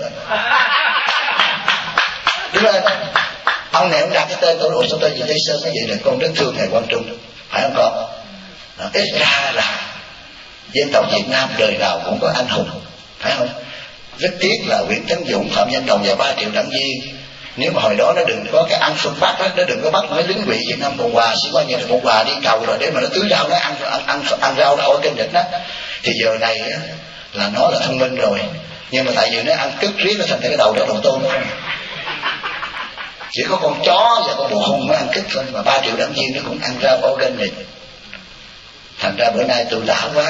đứng lên. Ông này ông đặt cái tên tôi đổi số tên gì Tây Sơn, cái gì là con rất thương ngài Quang Trung, phải không con? Đó, ít ra là dân tộc Việt Nam đời nào cũng có anh hùng, phải không? Rất tiếc là Nguyễn Tấn Dũng, Phạm Văn Đồng và ba triệu đảng viên, nếu mà hồi đó nó đừng có cái ăn phương pháp đó, nó đừng có bắt mấy lính quỷ Việt Nam Cộng Hòa, sĩ quan Việt Nam Cộng Hòa đi cầu rồi để mà nó tưới rau, nó ăn ăn ăn, ăn rau đậu ở trên địch đó, thì giờ này á, là nó là thông minh rồi, nhưng mà tại vì nó ăn cứt riết nó thành cái đầu đó đầu tôm. Chỉ có con chó và con bồ hung mới ăn kích thôi, mà ba triệu đảng viên nó cũng ăn rau organic. Thành ra bữa nay tôi đã quá,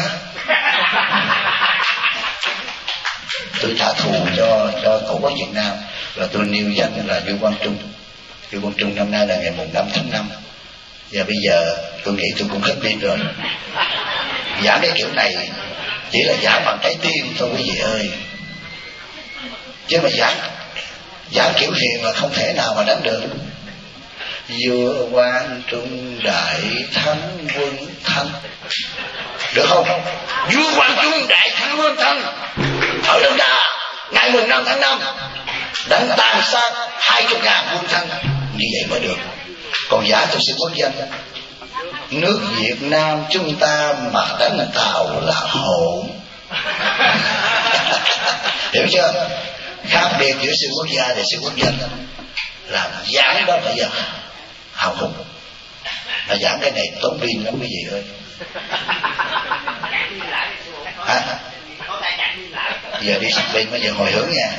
tôi trả thù cho cho tổ quốc Việt Nam, và tôi nêu danh là Lưu Quang Trung. Lưu Quang Trung năm nay là ngày mùng năm tháng năm, và bây giờ tôi nghĩ tôi cũng hết pin rồi. Giảng cái kiểu này chỉ là giảng bằng trái tim thôi quý vị ơi, chứ mà giảng giảng kiểu hiền là không thể nào mà đánh được. Vua Quang Trung đại thắng quân thanh, được không? Vua Quang Trung đại thắng quân thanh ở Đông Đa ngày mùng năm tháng năm đánh tàn sát hai chục ngàn quân thanh, như vậy mới được. Còn giả tôi sẽ quốc danh, nước Việt Nam chúng ta mà đánh Tàu là hỗn. Hiểu chưa? Khác biệt giữa sự quốc gia và sự quốc danh là giảng đó bây giờ hào hùng, mà giảng cái này tốn pin lắm quý vị ơi. Hả? Giờ đi sạc pin, bây giờ hồi hướng nha.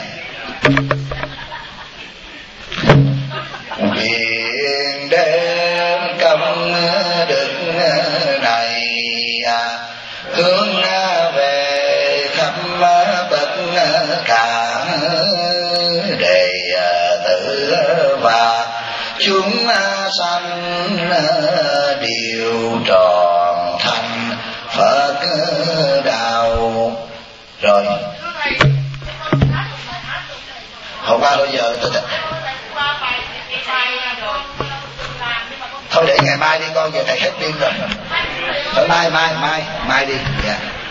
Nguyện đêm câm đức này hướng về khắp tất cả đệ tử và chúng sanh đều tròn thành Phật đạo. Rồi hôm qua bây giờ tôi thôi để ngày mai đi con, giờ thầy hết pin rồi. Thôi mai mai mai mai đi. Dạ.